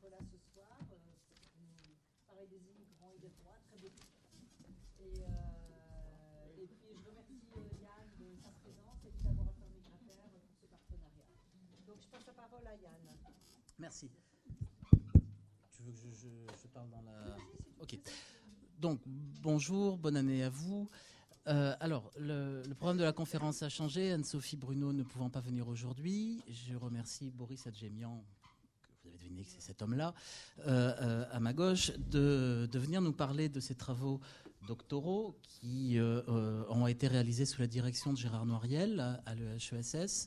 être là ce soir pour nous parler des immigrants et des droits, très beau titre. Et puis je remercie Yann de sa présence et du laboratoire migrateur pour ce partenariat. Donc je passe la parole à Yann. Merci. Tu veux que je parle dans la... Ok. Donc, bonjour, bonne année à vous. Alors, le programme de la conférence a changé. Anne-Sophie Bruno ne pouvant pas venir aujourd'hui. Je remercie Boris Adjemian, que vous avez deviné que c'est cet homme-là, à ma gauche, de venir nous parler de ses travaux doctoraux qui ont été réalisés sous la direction de Gérard Noiriel à l'EHESS,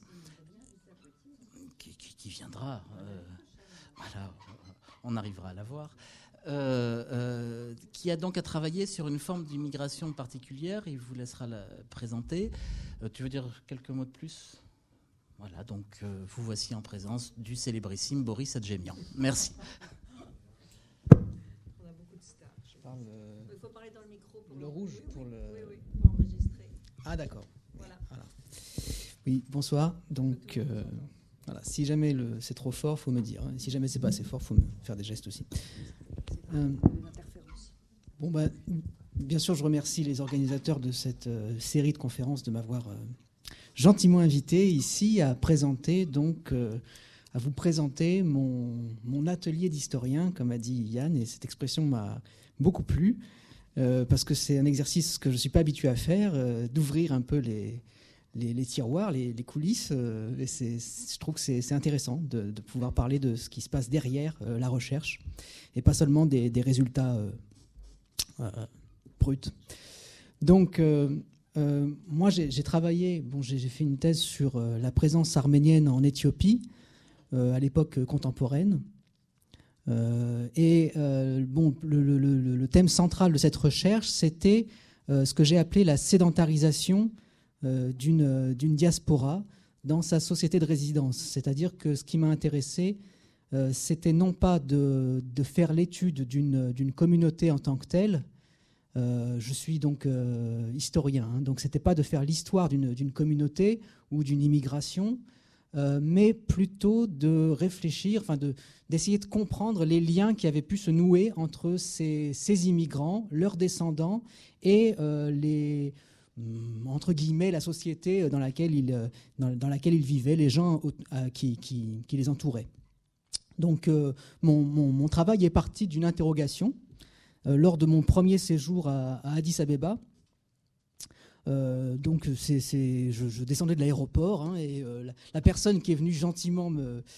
qui viendra. Voilà, on arrivera à la voir. Qui a donc à travailler sur une forme d'immigration particulière. Il vous laissera la présenter. Tu veux dire quelques mots de plus ? Voilà, donc vous voici en présence du célébrissime Boris Adjemian. Merci. On a beaucoup de stars. Il faut parler dans le micro. Pour le rouge pour le... Oui, pour enregistrer. Ah d'accord. Voilà. Oui, bonsoir. Donc, voilà, si jamais c'est trop fort, il faut me dire. Hein. Si jamais c'est pas assez fort, il faut me faire des gestes aussi. Bon, bien sûr, je remercie les organisateurs de cette série de conférences de m'avoir gentiment invité ici à présenter, donc, à vous présenter mon atelier d'historien, comme a dit Yann, et cette expression m'a beaucoup plu, parce que c'est un exercice que je ne suis pas habitué à faire, d'ouvrir un peu les tiroirs, les coulisses, et je trouve que c'est intéressant de pouvoir parler de ce qui se passe derrière la recherche, et pas seulement des résultats bruts. Donc, moi, j'ai travaillé, j'ai fait une thèse sur la présence arménienne en Éthiopie, à l'époque contemporaine. Le thème central de cette recherche, c'était ce que j'ai appelé la sédentarisation d'une diaspora dans sa société de résidence. C'est-à-dire que ce qui m'a intéressé, c'était non pas de faire l'étude d'une communauté en tant que telle. Je suis donc historien, hein, donc c'était pas de faire l'histoire d'une communauté ou d'une immigration, mais plutôt de réfléchir, d'essayer de comprendre les liens qui avaient pu se nouer entre ces immigrants, leurs descendants et entre guillemets, la société dans laquelle ils vivaient, les gens qui les entouraient. Donc, mon travail est parti d'une interrogation lors de mon premier séjour à Addis Abeba. Donc, je descendais de l'aéroport, hein, et la personne qui est venue gentiment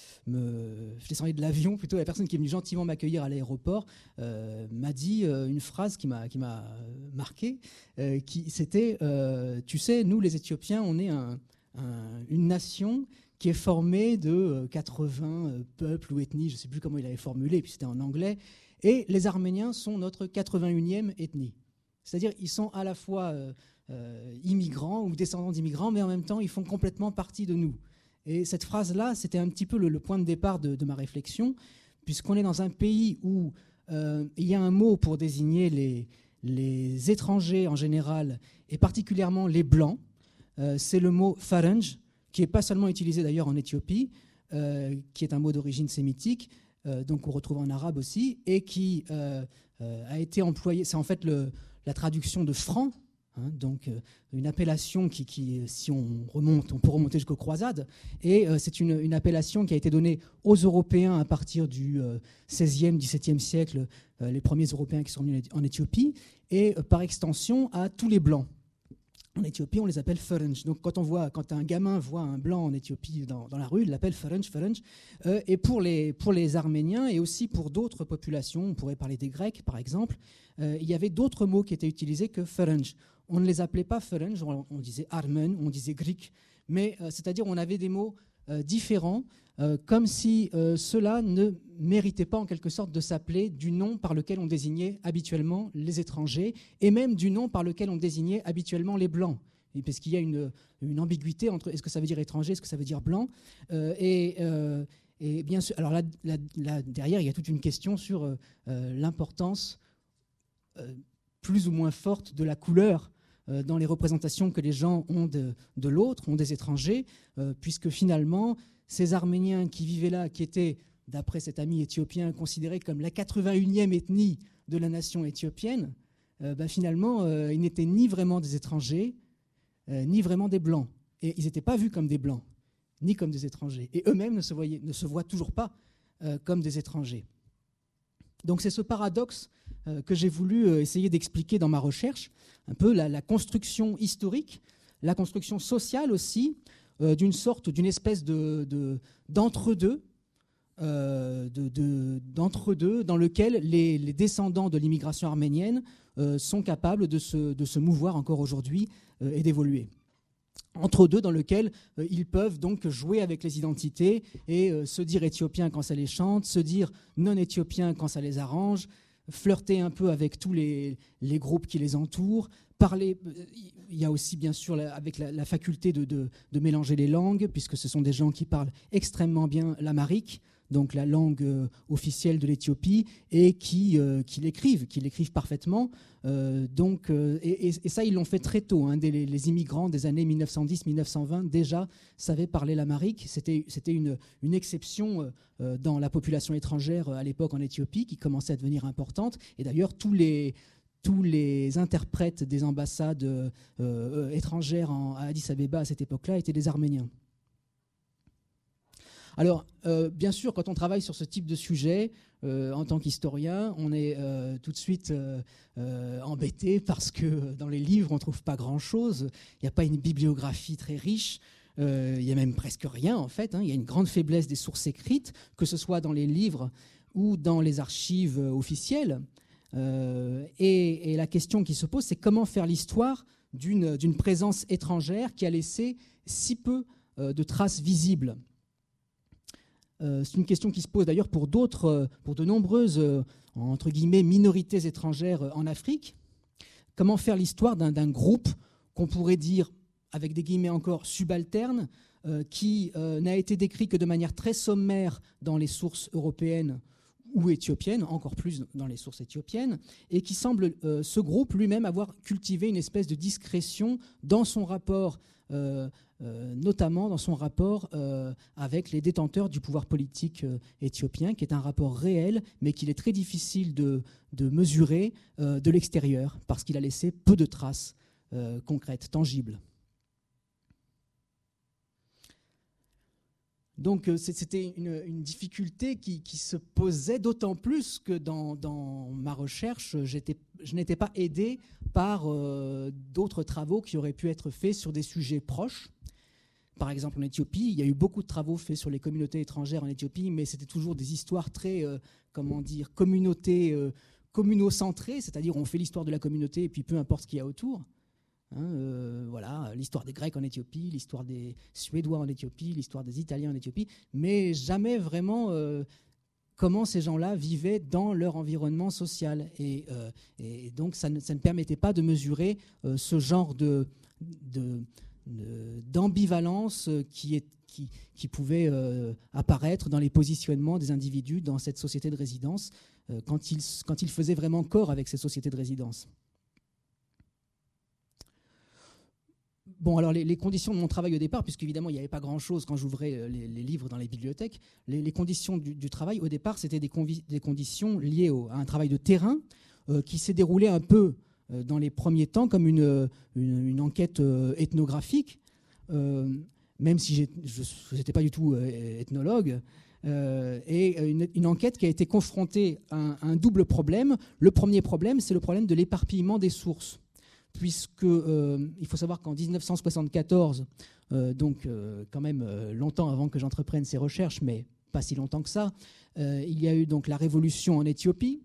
je descendais de l'avion plutôt. La personne qui est venue gentiment m'accueillir à l'aéroport m'a dit une phrase qui m'a marqué. C'était tu sais, nous les Éthiopiens, on est une nation qui est formée de 80 peuples ou ethnies. Je ne sais plus comment il avait formulé, puis c'était en anglais. Et les Arméniens sont notre 81e ethnie. C'est-à-dire ils sont à la fois immigrants ou descendants d'immigrants, mais en même temps, ils font complètement partie de nous. Et cette phrase-là, c'était un petit peu le point de départ de ma réflexion, puisqu'on est dans un pays où il y a un mot pour désigner les étrangers en général, et particulièrement les Blancs. C'est le mot « faranj », qui n'est pas seulement utilisé d'ailleurs en Éthiopie, qui est un mot d'origine sémitique, donc on retrouve en arabe aussi, et qui a été employé, c'est en fait la traduction de franc, hein, donc une appellation qui si on peut remonter jusqu'aux croisades, et c'est une appellation qui a été donnée aux Européens à partir du XVIe, XVIIe siècle, les premiers Européens qui sont venus en Éthiopie, et par extension à tous les Blancs. En Éthiopie, on les appelle faranj. Donc, quand un gamin voit un blanc en Éthiopie dans la rue, il l'appelle faranj. Et pour les Arméniens et aussi pour d'autres populations, on pourrait parler des Grecs, par exemple, il y avait d'autres mots qui étaient utilisés que faranj. On ne les appelait pas faranj, on disait armène, on disait grec, mais c'est-à-dire on avait des mots différents, comme si ceux-là ne méritaient pas en quelque sorte de s'appeler du nom par lequel on désignait habituellement les étrangers, et même du nom par lequel on désignait habituellement les blancs. Et parce qu'il y a une ambiguïté entre est-ce que ça veut dire étranger, est-ce que ça veut dire blanc, et bien sûr, alors là derrière il y a toute une question sur l'importance plus ou moins forte de la couleur dans les représentations que les gens ont de l'autre, ont des étrangers, puisque finalement ces Arméniens qui vivaient là, qui étaient d'après cet ami éthiopien, considéré comme la 81e ethnie de la nation éthiopienne, finalement, ils n'étaient ni vraiment des étrangers, ni vraiment des blancs. Et ils n'étaient pas vus comme des blancs, ni comme des étrangers. Et eux-mêmes ne se voient toujours pas comme des étrangers. Donc c'est ce paradoxe que j'ai voulu essayer d'expliquer dans ma recherche, un peu la construction historique, la construction sociale aussi, d'une espèce d'entre-deux, dans lequel les descendants de l'immigration arménienne sont capables de se mouvoir encore aujourd'hui et d'évoluer. Entre deux, dans lequel ils peuvent donc jouer avec les identités et se dire éthiopiens quand ça les chante, se dire non-éthiopiens quand ça les arrange, flirter un peu avec tous les groupes qui les entourent, parler. Il y a aussi bien sûr avec la faculté de mélanger les langues, puisque ce sont des gens qui parlent extrêmement bien l'amharique, donc la langue officielle de l'Éthiopie, et qui l'écrivent parfaitement. Et ça, ils l'ont fait très tôt. Les immigrants des années 1910-1920 déjà savaient parler l'amharique. C'était une exception dans la population étrangère à l'époque en Éthiopie, qui commençait à devenir importante. Et d'ailleurs, tous les interprètes des ambassades étrangères à Addis-Abeba à cette époque-là étaient des Arméniens. Alors, bien sûr, quand on travaille sur ce type de sujet, en tant qu'historien, on est tout de suite embêté parce que dans les livres, on ne trouve pas grand-chose. Il n'y a pas une bibliographie très riche. Il n'y a même presque rien, en fait. Il y a une grande faiblesse des sources écrites, que ce soit dans les livres ou dans les archives officielles. Et la question qui se pose, c'est comment faire l'histoire d'une présence étrangère qui a laissé si peu de traces visibles. C'est une question qui se pose d'ailleurs pour de nombreuses, entre guillemets, minorités étrangères en Afrique. Comment faire l'histoire d'un groupe qu'on pourrait dire, avec des guillemets encore, subalterne, qui n'a été décrit que de manière très sommaire dans les sources européennes ou éthiopiennes, encore plus dans les sources éthiopiennes, et qui semble, ce groupe lui-même, avoir cultivé une espèce de discrétion dans son rapport, notamment dans son rapport avec les détenteurs du pouvoir politique éthiopien, qui est un rapport réel, mais qu'il est très difficile de mesurer de l'extérieur, parce qu'il a laissé peu de traces concrètes, tangibles. Donc c'était une difficulté qui se posait d'autant plus que dans ma recherche, je n'étais pas aidé par d'autres travaux qui auraient pu être faits sur des sujets proches. Par exemple, en Éthiopie, il y a eu beaucoup de travaux faits sur les communautés étrangères en Éthiopie, mais c'était toujours des histoires très, communocentrées, c'est-à-dire on fait l'histoire de la communauté et puis peu importe ce qu'il y a autour. Voilà, l'histoire des Grecs en Éthiopie, l'histoire des Suédois en Éthiopie, l'histoire des Italiens en Éthiopie, mais jamais vraiment comment ces gens-là vivaient dans leur environnement social. Et donc ça ne permettait pas de mesurer ce genre d'ambivalence qui pouvait apparaître dans les positionnements des individus dans cette société de résidence quand ils faisaient vraiment corps avec ces sociétés de résidence. Bon, alors les conditions de mon travail au départ, puisqu'évidemment il n'y avait pas grand-chose quand j'ouvrais les livres dans les bibliothèques, les conditions du travail au départ, c'était des conditions liées à un travail de terrain qui s'est déroulé un peu dans les premiers temps comme une enquête ethnographique, même si je n'étais pas du tout ethnologue, et une enquête qui a été confrontée à un double problème. Le premier problème, c'est le problème de l'éparpillement des sources. Puisque il faut savoir qu'en 1974, donc quand même longtemps avant que j'entreprenne ces recherches, mais pas si longtemps que ça, il y a eu donc la révolution en Éthiopie.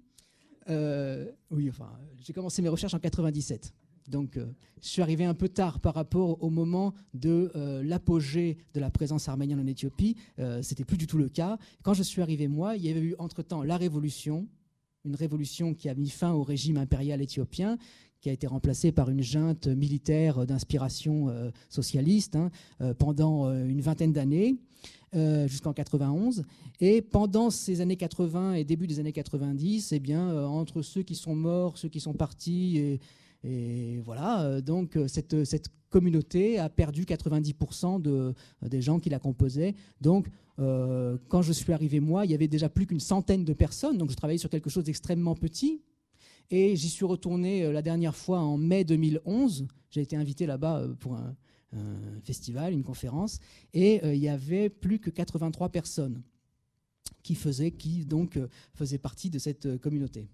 J'ai commencé mes recherches en 97. Donc je suis arrivé un peu tard par rapport au moment de l'apogée de la présence arménienne en Éthiopie. C'était plus du tout le cas. Quand je suis arrivé, moi, il y avait eu entre-temps la révolution, une révolution qui a mis fin au régime impérial éthiopien, qui a été remplacé par une junte militaire d'inspiration socialiste pendant une vingtaine d'années, jusqu'en 91. Et pendant ces années 80 et début des années 90, eh bien, entre ceux qui sont morts, ceux qui sont partis, et voilà, donc cette communauté a perdu 90% des gens qui la composaient. Donc, quand je suis arrivé, moi, il y avait déjà plus qu'une centaine de personnes. Donc, je travaillais sur quelque chose d'extrêmement petit. Et j'y suis retourné la dernière fois en mai 2011. J'ai été invité là-bas pour un festival, une conférence. Et il y avait plus que 83 personnes qui faisaient partie de cette communauté.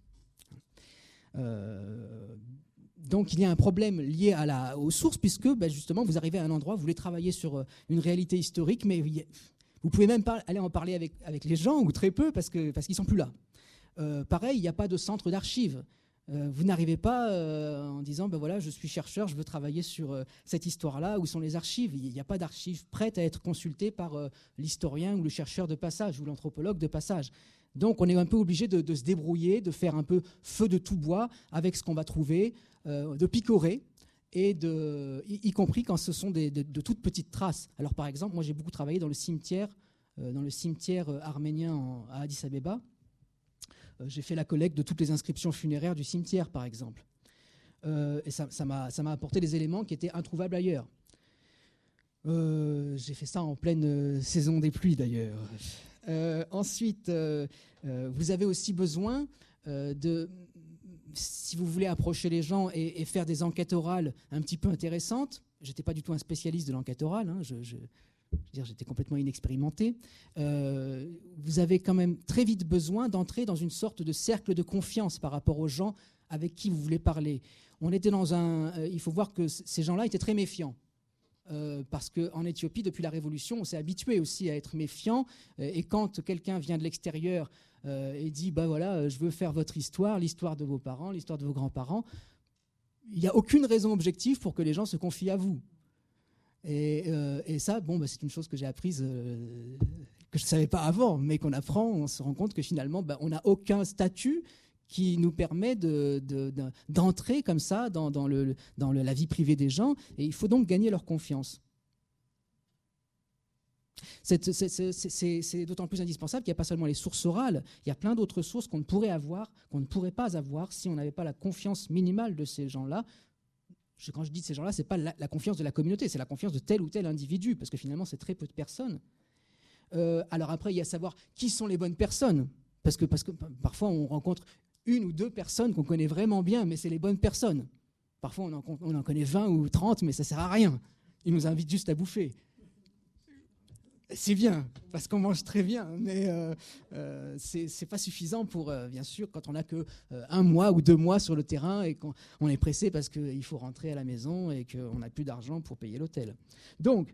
Donc il y a un problème lié aux sources, puisque justement vous arrivez à un endroit, vous voulez travailler sur une réalité historique, mais vous pouvez même pas aller en parler avec les gens, ou très peu, parce qu'ils ne sont plus là. Pareil, il n'y a pas de centre d'archives. Vous n'arrivez pas en disant voilà, je suis chercheur, je veux travailler sur cette histoire-là, où sont les archives. Il n'y a pas d'archives prêtes à être consultées par l'historien ou le chercheur de passage ou l'anthropologue de passage. Donc on est un peu obligé de se débrouiller, de faire un peu feu de tout bois avec ce qu'on va trouver, de picorer, y compris quand ce sont de toutes petites traces. Alors par exemple, moi j'ai beaucoup travaillé dans le cimetière arménien à Addis Abeba. J'ai fait la collecte de toutes les inscriptions funéraires du cimetière, par exemple. Et ça m'a apporté des éléments qui étaient introuvables ailleurs. J'ai fait ça en pleine saison des pluies, d'ailleurs. Ensuite, vous avez aussi besoin si vous voulez approcher les gens et faire des enquêtes orales un petit peu intéressantes. Je n'étais pas du tout un spécialiste de l'enquête orale, hein, j'étais complètement inexpérimenté. Vous avez quand même très vite besoin d'entrer dans une sorte de cercle de confiance par rapport aux gens avec qui vous voulez parler. On était il faut voir que ces gens-là étaient très méfiants. Parce qu'en Éthiopie, depuis la Révolution, on s'est habitué aussi à être méfiant. Et quand quelqu'un vient de l'extérieur et dit voilà, je veux faire votre histoire, l'histoire de vos parents, l'histoire de vos grands-parents, il n'y a aucune raison objective pour que les gens se confient à vous. Et ça, c'est une chose que j'ai apprise, que je ne savais pas avant, mais qu'on apprend, on se rend compte que finalement, on n'a aucun statut qui nous permet d'entrer comme ça dans la vie privée des gens, et il faut donc gagner leur confiance. C'est d'autant plus indispensable qu'il n'y a pas seulement les sources orales, il y a plein d'autres sources qu'on ne pourrait pas avoir si on n'avait pas la confiance minimale de ces gens-là. Quand je dis de ces gens-là, ce n'est pas la confiance de la communauté, c'est la confiance de tel ou tel individu, parce que finalement, c'est très peu de personnes. Alors après, il y a à savoir qui sont les bonnes personnes, parce que parfois, on rencontre une ou deux personnes qu'on connaît vraiment bien, mais c'est les bonnes personnes. Parfois, on en connaît 20 ou 30, mais ça ne sert à rien. Ils nous invitent juste à bouffer. C'est bien, parce qu'on mange très bien, mais c'est pas suffisant pour, bien sûr, quand on n'a que 1 mois ou 2 mois sur le terrain et qu'on est pressé parce qu'il faut rentrer à la maison et qu'on n'a plus d'argent pour payer l'hôtel. Donc,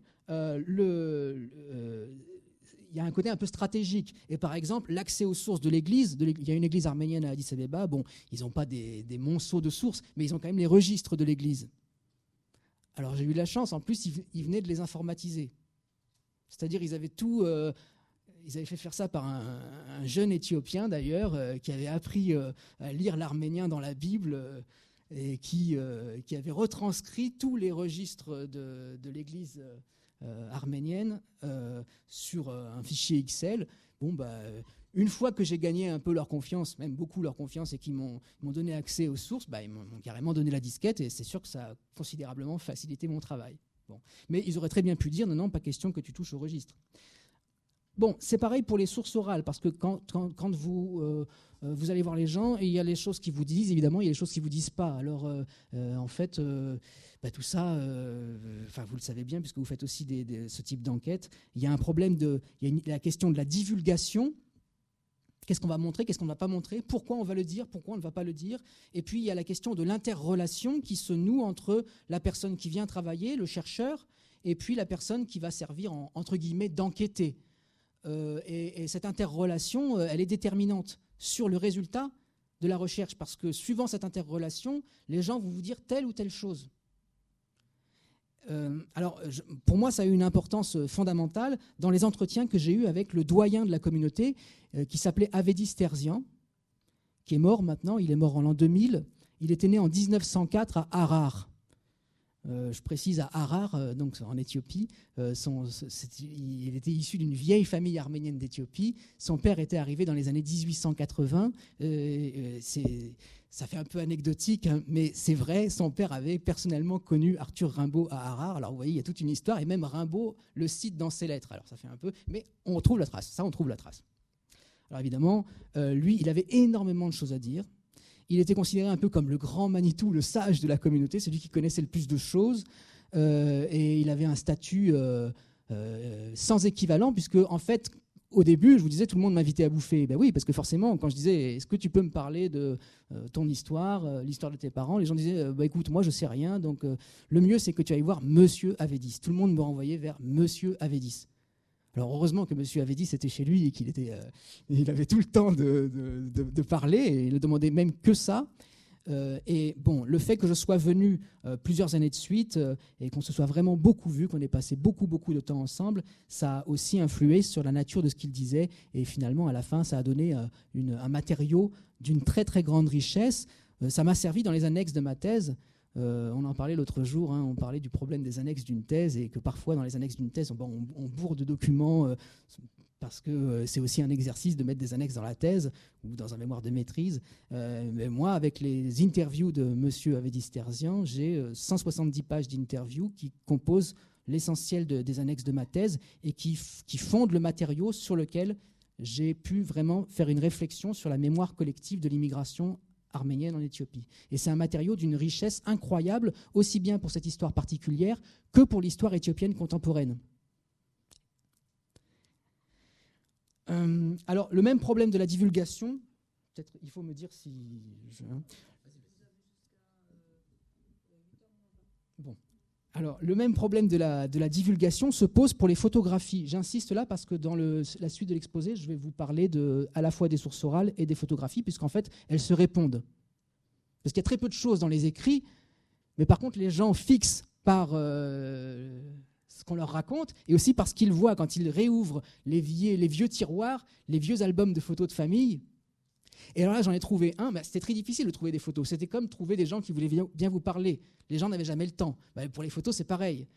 il y a un côté un peu stratégique. Et par exemple, l'accès aux sources de l'église, il y a une église arménienne à Addis Abeba, ils n'ont pas des monceaux de sources, mais ils ont quand même les registres de l'église. Alors j'ai eu de la chance, en plus, ils venaient de les informatiser. C'est-à-dire ils avaient ils avaient fait faire ça par un jeune Éthiopien d'ailleurs, qui avait appris à lire l'arménien dans la Bible et qui avait retranscrit tous les registres de l'église arménienne sur un fichier Excel. Une fois que j'ai gagné un peu leur confiance, même beaucoup leur confiance, et qu'ils m'ont donné accès aux sources, ils m'ont carrément donné la disquette, et c'est sûr que ça a considérablement facilité mon travail. Bon. Mais ils auraient très bien pu dire non, pas question que tu touches au registre. Bon, c'est pareil pour les sources orales, parce que quand vous allez voir les gens, et il y a les choses qu'ils vous disent, évidemment, il y a les choses qu'ils ne vous disent pas. Alors, en fait, tout ça, vous le savez bien, puisque vous faites aussi ce type d'enquête, il y a un problème il y a la question de la divulgation. Qu'est-ce qu'on va montrer, qu'est-ce qu'on ne va pas montrer, pourquoi on va le dire, pourquoi on ne va pas le dire. Et puis, il y a la question de l'interrelation qui se noue entre la personne qui vient travailler, le chercheur, et puis la personne qui va servir, entre guillemets, d'enquêter. Et cette interrelation, elle est déterminante sur le résultat de la recherche, parce que suivant cette interrelation, les gens vont vous dire telle ou telle chose. Pour moi, ça a eu une importance fondamentale dans les entretiens que j'ai eus avec le doyen de la communauté, qui s'appelait Avedis Terzian, qui est mort maintenant, il est mort en l'an 2000. Il était né en 1904 à Harar. Je précise à Harar, donc en Éthiopie. Il était issu d'une vieille famille arménienne d'Éthiopie. Son père était arrivé dans les années 1880. Ça fait un peu anecdotique, hein, mais c'est vrai, son père avait personnellement connu Arthur Rimbaud à Harar. Alors vous voyez, il y a toute une histoire, et même Rimbaud le cite dans ses lettres. Alors ça fait un peu, mais on retrouve la trace. On trouve la trace. Alors évidemment, lui, il avait énormément de choses à dire. Il était considéré un peu comme le grand Manitou, le sage de la communauté, celui qui connaissait le plus de choses. Et il avait un statut sans équivalent, puisque, en fait, au début, je vous disais, tout le monde m'invitait à bouffer. Ben oui, parce que forcément, quand je disais, est-ce que tu peux me parler de ton histoire, l'histoire de tes parents, les gens disaient, écoute, moi, je sais rien, donc le mieux, c'est que tu ailles voir Monsieur Avedis. Tout le monde me renvoyait vers Monsieur Avedis. Alors heureusement que M. Avedis était chez lui et il avait tout le temps de parler, et il ne demandait même que ça. Et bon, le fait que je sois venu plusieurs années de suite et qu'on se soit vraiment beaucoup vu, qu'on ait passé beaucoup de temps ensemble, ça a aussi influé sur la nature de ce qu'il disait. Et finalement, à la fin, ça a donné un matériau d'une très très grande richesse. Ça m'a servi dans les annexes de ma thèse. On en parlait l'autre jour, hein, on parlait du problème des annexes d'une thèse, et que parfois dans les annexes d'une thèse, on bourre de documents parce que c'est aussi un exercice de mettre des annexes dans la thèse ou dans un mémoire de maîtrise. Mais moi, avec les interviews de M. Avedis-Terzian, j'ai 170 pages d'interviews qui composent l'essentiel des annexes de ma thèse et qui fondent le matériau sur lequel j'ai pu vraiment faire une réflexion sur la mémoire collective de l'immigration arménienne en Éthiopie. Et c'est un matériau d'une richesse incroyable, aussi bien pour cette histoire particulière que pour l'histoire éthiopienne contemporaine. Alors, le même problème de la divulgation, peut-être il faut me dire si... Bon. Alors, le même problème de la divulgation se pose pour les photographies. J'insiste là parce que dans la suite de l'exposé, je vais vous parler à la fois des sources orales et des photographies, puisqu'en fait, elles se répondent. Parce qu'il y a très peu de choses dans les écrits, mais par contre, les gens fixent par ce qu'on leur raconte, et aussi parce qu'ils voient, quand ils réouvrent les vieux tiroirs, les vieux albums de photos de famille. Et alors là, j'en ai trouvé un, mais c'était très difficile de trouver des photos. C'était comme trouver des gens qui voulaient bien vous parler. Les gens n'avaient jamais le temps. Pour les photos, c'est pareil.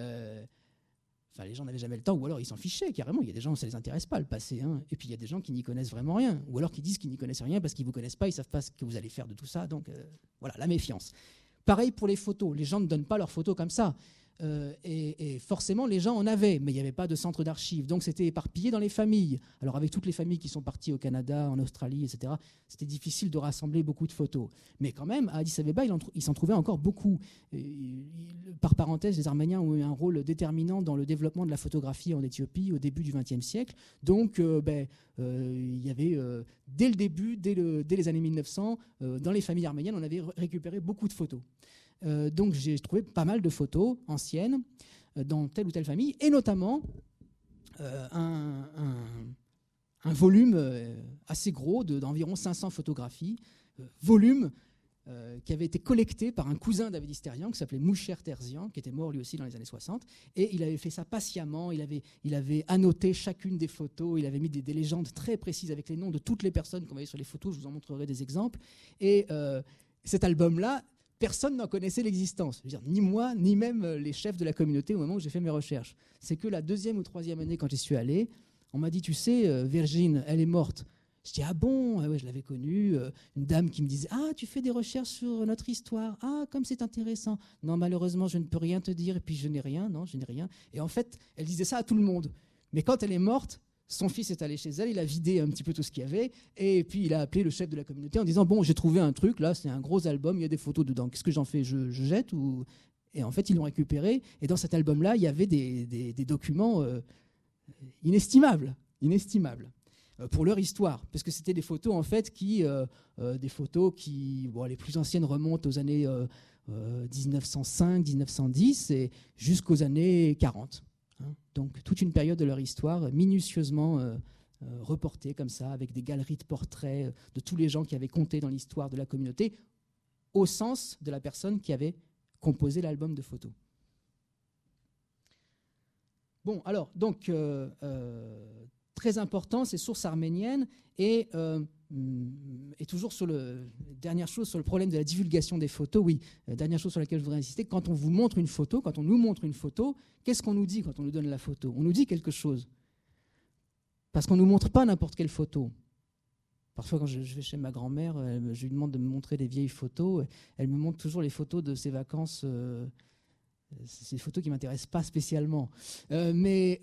Les gens n'avaient jamais le temps, ou alors ils s'en fichaient carrément. Il y a des gens, ça ne les intéresse pas le passé. Hein. Et puis il y a des gens qui n'y connaissent vraiment rien, ou alors qui disent qu'ils n'y connaissent rien parce qu'ils ne vous connaissent pas, ils ne savent pas ce que vous allez faire de tout ça. Donc voilà, la méfiance. Pareil pour les photos. Les gens ne donnent pas leurs photos comme ça. Et forcément, les gens en avaient, mais il n'y avait pas de centre d'archives. Donc, c'était éparpillé dans les familles. Alors, avec toutes les familles qui sont parties au Canada, en Australie, etc., c'était difficile de rassembler beaucoup de photos. Mais quand même, à Addis Abeba, il s'en trouvait encore beaucoup. Par parenthèse, les Arméniens ont eu un rôle déterminant dans le développement de la photographie en Éthiopie au début du XXe siècle. Donc, il y avait, dès le début, dès les années 1900, dans les familles arméniennes, on avait récupéré beaucoup de photos. Donc j'ai trouvé pas mal de photos anciennes dans telle ou telle famille, et notamment un volume assez gros d'environ 500 photographies, volume qui avait été collecté par un cousin d'Avedis Terzian qui s'appelait Moucher Terzian, qui était mort lui aussi dans les années 60, et il avait fait ça patiemment, il avait annoté chacune des photos, il avait mis des légendes très précises avec les noms de toutes les personnes qu'on voyait sur les photos, je vous en montrerai des exemples, et cet album-là, personne n'en connaissait l'existence. Je veux dire, ni moi, ni même les chefs de la communauté au moment où j'ai fait mes recherches. C'est que la 2e ou 3e année, quand j'y suis allé, on m'a dit, tu sais, Virgin, elle est morte. Je dis, ah bon? Ouais, je l'avais connue. Une dame qui me disait, ah, tu fais des recherches sur notre histoire. Ah, comme c'est intéressant. Non, malheureusement, je ne peux rien te dire. Et puis, je n'ai rien. Non, je n'ai rien. Et en fait, elle disait ça à tout le monde. Mais quand elle est morte, son fils est allé chez elle, il a vidé un petit peu tout ce qu'il y avait, et puis il a appelé le chef de la communauté en disant, bon, j'ai trouvé un truc, là, c'est un gros album, il y a des photos dedans, qu'est-ce que j'en fais, je jette ou... Et en fait, ils l'ont récupéré, et dans cet album-là, il y avait des documents inestimables, pour leur histoire, parce que c'était des photos, en fait, les plus anciennes remontent aux années 1905, 1910, et jusqu'aux années 40. Donc toute une période de leur histoire minutieusement reportée comme ça, avec des galeries de portraits de tous les gens qui avaient compté dans l'histoire de la communauté, au sens de la personne qui avait composé l'album de photos. Bon, alors, donc, très important, ces sources arméniennes, et toujours dernière chose sur le problème de la divulgation des photos, oui, dernière chose sur laquelle je voudrais insister, quand on vous montre une photo, quand on nous montre une photo, qu'est-ce qu'on nous dit quand on nous donne la photo? On nous dit quelque chose. Parce qu'on ne nous montre pas n'importe quelle photo. Parfois, quand je vais chez ma grand-mère, je lui demande de me montrer des vieilles photos. Elle me montre toujours les photos de ses vacances. C'est des photos qui ne m'intéressent pas spécialement. Mais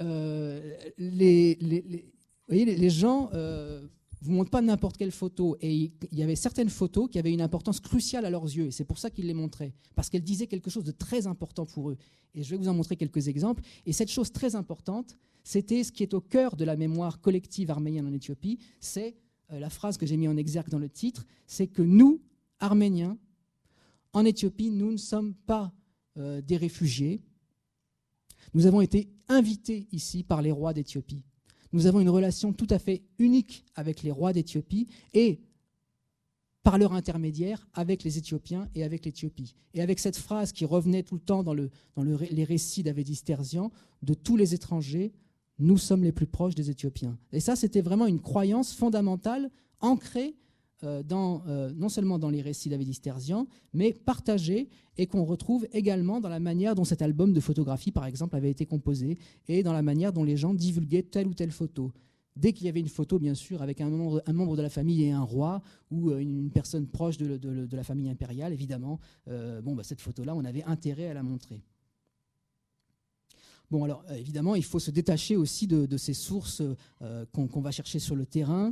les gens ne vous montrent pas n'importe quelle photo. Et il y avait certaines photos qui avaient une importance cruciale à leurs yeux. Et c'est pour ça qu'ils les montraient. Parce qu'elles disaient quelque chose de très important pour eux. Et je vais vous en montrer quelques exemples. Et cette chose très importante, c'était ce qui est au cœur de la mémoire collective arménienne en Éthiopie. C'est la phrase que j'ai mise en exergue dans le titre. C'est que nous, Arméniens, en Éthiopie, nous ne sommes pas des réfugiés. Nous avons été invités ici par les rois d'Éthiopie. Nous avons une relation tout à fait unique avec les rois d'Éthiopie et, par leur intermédiaire, avec les Éthiopiens et avec l'Éthiopie. Et avec cette phrase qui revenait tout le temps dans les récits d'Avédis Terzian, de tous les étrangers, nous sommes les plus proches des Éthiopiens. Et ça, c'était vraiment une croyance fondamentale, ancrée non seulement dans les récits d'Avédis Terzian, mais partagée et qu'on retrouve également dans la manière dont cet album de photographie, par exemple, avait été composé et dans la manière dont les gens divulguaient telle ou telle photo. Dès qu'il y avait une photo, bien sûr, avec un membre de la famille et un roi ou une personne proche de la famille impériale, évidemment, cette photo-là, on avait intérêt à la montrer. Bon, alors, évidemment, il faut se détacher aussi de ces sources qu'on va chercher sur le terrain.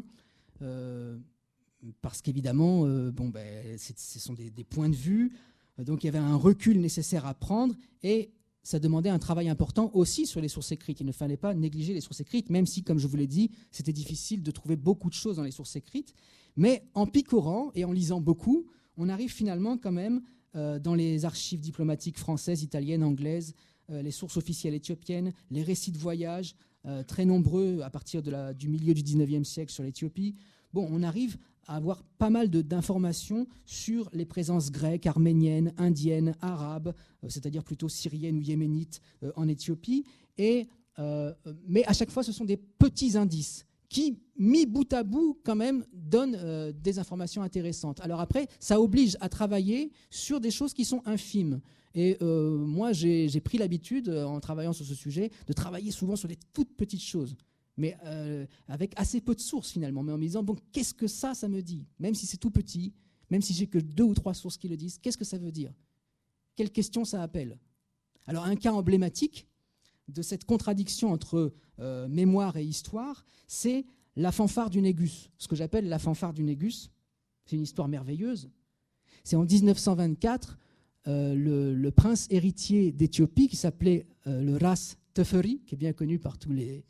Parce qu'évidemment, ce sont des points de vue, donc il y avait un recul nécessaire à prendre, et ça demandait un travail important aussi sur les sources écrites. Il ne fallait pas négliger les sources écrites, même si, comme je vous l'ai dit, c'était difficile de trouver beaucoup de choses dans les sources écrites. Mais en picorant et en lisant beaucoup, on arrive finalement quand même dans les archives diplomatiques françaises, italiennes, anglaises, les sources officielles éthiopiennes, les récits de voyage, très nombreux à partir du milieu du 19e siècle sur l'Éthiopie. Bon, on arrive à avoir pas mal d'informations sur les présences grecques, arméniennes, indiennes, arabes, c'est-à-dire plutôt syriennes ou yéménites en Éthiopie. Mais à chaque fois, ce sont des petits indices qui, mis bout à bout, quand même, donnent des informations intéressantes. Alors après, ça oblige à travailler sur des choses qui sont infimes. Et moi, j'ai pris l'habitude, en travaillant sur ce sujet, de travailler souvent sur des toutes petites choses. Mais avec assez peu de sources finalement, mais en me disant, bon, qu'est-ce que ça me dit? Même si c'est tout petit, même si j'ai que 2 ou 3 sources qui le disent, qu'est-ce que ça veut dire? Quelle question ça appelle? Alors un cas emblématique de cette contradiction entre mémoire et histoire, c'est la fanfare du Négus. Ce que j'appelle la fanfare du Négus, c'est une histoire merveilleuse. C'est en 1924, le prince héritier d'Éthiopie, qui s'appelait le Ras Teferi, qui est bien connu par tous les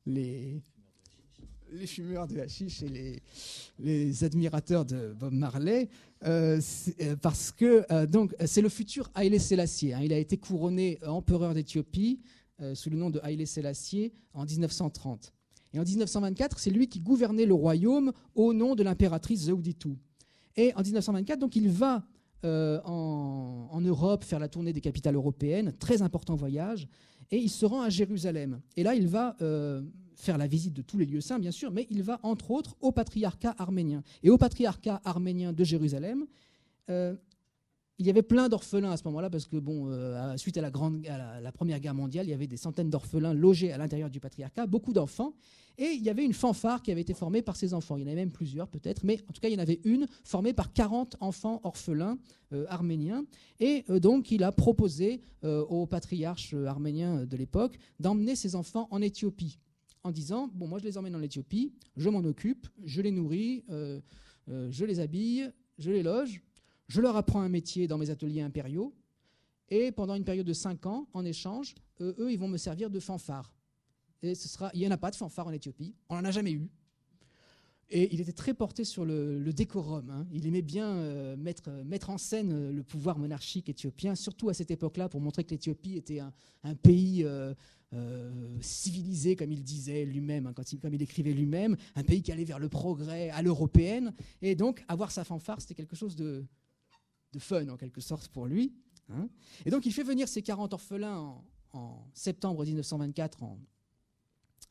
fumeurs de hashish et les admirateurs de Bob Marley, parce que donc c'est le futur Haïlé Sélassié. Il a été couronné empereur d'Éthiopie sous le nom de Haïlé Sélassié en 1930. Et en 1924, c'est lui qui gouvernait le royaume au nom de l'impératrice Zewditou. Et en 1924, donc, il va en Europe faire la tournée des capitales européennes, très important voyage, et il se rend à Jérusalem. Et là, il va faire la visite de tous les lieux saints, bien sûr, mais il va, entre autres, au patriarcat arménien. Et au patriarcat arménien de Jérusalem, il y avait plein d'orphelins à ce moment-là, parce que, suite à la Première Guerre mondiale, il y avait des centaines d'orphelins logés à l'intérieur du patriarcat, beaucoup d'enfants, et il y avait une fanfare qui avait été formée par ces enfants. Il y en avait même plusieurs, peut-être, mais en tout cas, il y en avait une formée par 40 enfants orphelins arméniens. Et donc, il a proposé au patriarche arménien de l'époque d'emmener ces enfants en Éthiopie, en disant, bon, moi, je les emmène en Éthiopie, je m'en occupe, je les nourris, je les habille, je les loge, je leur apprends un métier dans mes ateliers impériaux, et pendant une période de 5 ans, en échange, eux, ils vont me servir de fanfare. Et il n'y en a pas de fanfare en Éthiopie, on n'en a jamais eu. Et il était très porté sur le décorum. Il aimait bien mettre en scène le pouvoir monarchique éthiopien, surtout à cette époque-là, pour montrer que l'Éthiopie était un pays civilisé, comme il disait lui-même, comme il écrivait lui-même, un pays qui allait vers le progrès à l'européenne. Et donc, avoir sa fanfare, c'était quelque chose de fun, en quelque sorte, pour lui. Et donc, il fait venir ces 40 orphelins en septembre 1924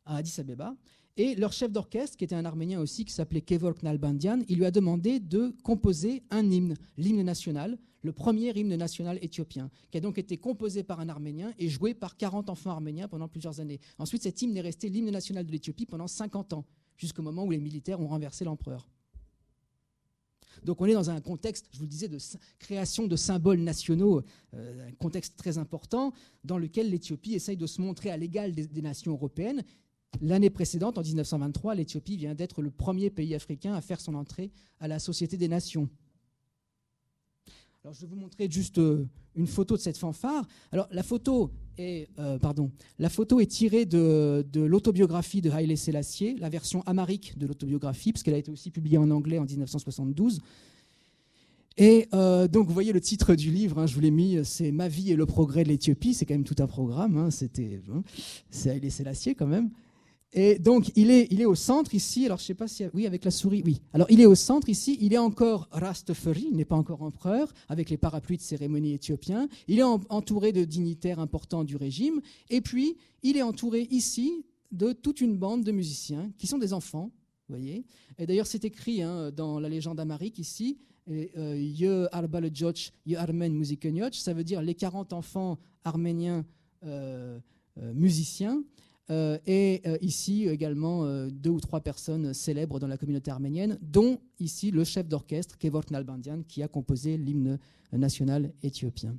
à Addis Abeba. Et leur chef d'orchestre, qui était un Arménien aussi, qui s'appelait Kevork Nalbandian, il lui a demandé de composer un hymne, l'hymne national, le premier hymne national éthiopien, qui a donc été composé par un Arménien et joué par 40 enfants arméniens pendant plusieurs années. Ensuite, cet hymne est resté l'hymne national de l'Éthiopie pendant 50 ans, jusqu'au moment où les militaires ont renversé l'empereur. Donc on est dans un contexte, je vous le disais, de création de symboles nationaux, un contexte très important, dans lequel l'Éthiopie essaye de se montrer à l'égal des nations européennes. L'année précédente, en 1923, l'Éthiopie vient d'être le premier pays africain à faire son entrée à la Société des Nations. Alors, je vais vous montrer juste une photo de cette fanfare. Alors, la photo est tirée de l'autobiographie de Haïlé Sélassié, la version amharique de l'autobiographie, parce qu'elle a été aussi publiée en anglais en 1972. Et donc, vous voyez le titre du livre, je vous l'ai mis, c'est « Ma vie et le progrès de l'Éthiopie ». C'est quand même tout un programme, c'est Haïlé Sélassié quand même. Et donc, il est au centre ici, alors je ne sais pas si... Oui, avec la souris, oui. Alors, il est au centre ici, il est encore Rastafari, il n'est pas encore empereur, avec les parapluies de cérémonie éthiopiens. Il est entouré de dignitaires importants du régime. Et puis, il est entouré ici de toute une bande de musiciens qui sont des enfants, vous voyez. Et d'ailleurs, c'est écrit dans la légende amharique ici, « Ye arba le djoch, ye armen muzikenyoch », ça veut dire les 40 enfants arméniens musiciens. Et ici également 2 ou 3 personnes célèbres dans la communauté arménienne, dont ici le chef d'orchestre Kevork Nalbandian, qui a composé l'hymne national éthiopien.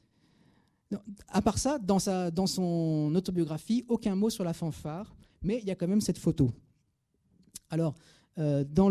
À part ça, dans son autobiographie, aucun mot sur la fanfare, mais il y a quand même cette photo. Alors, dans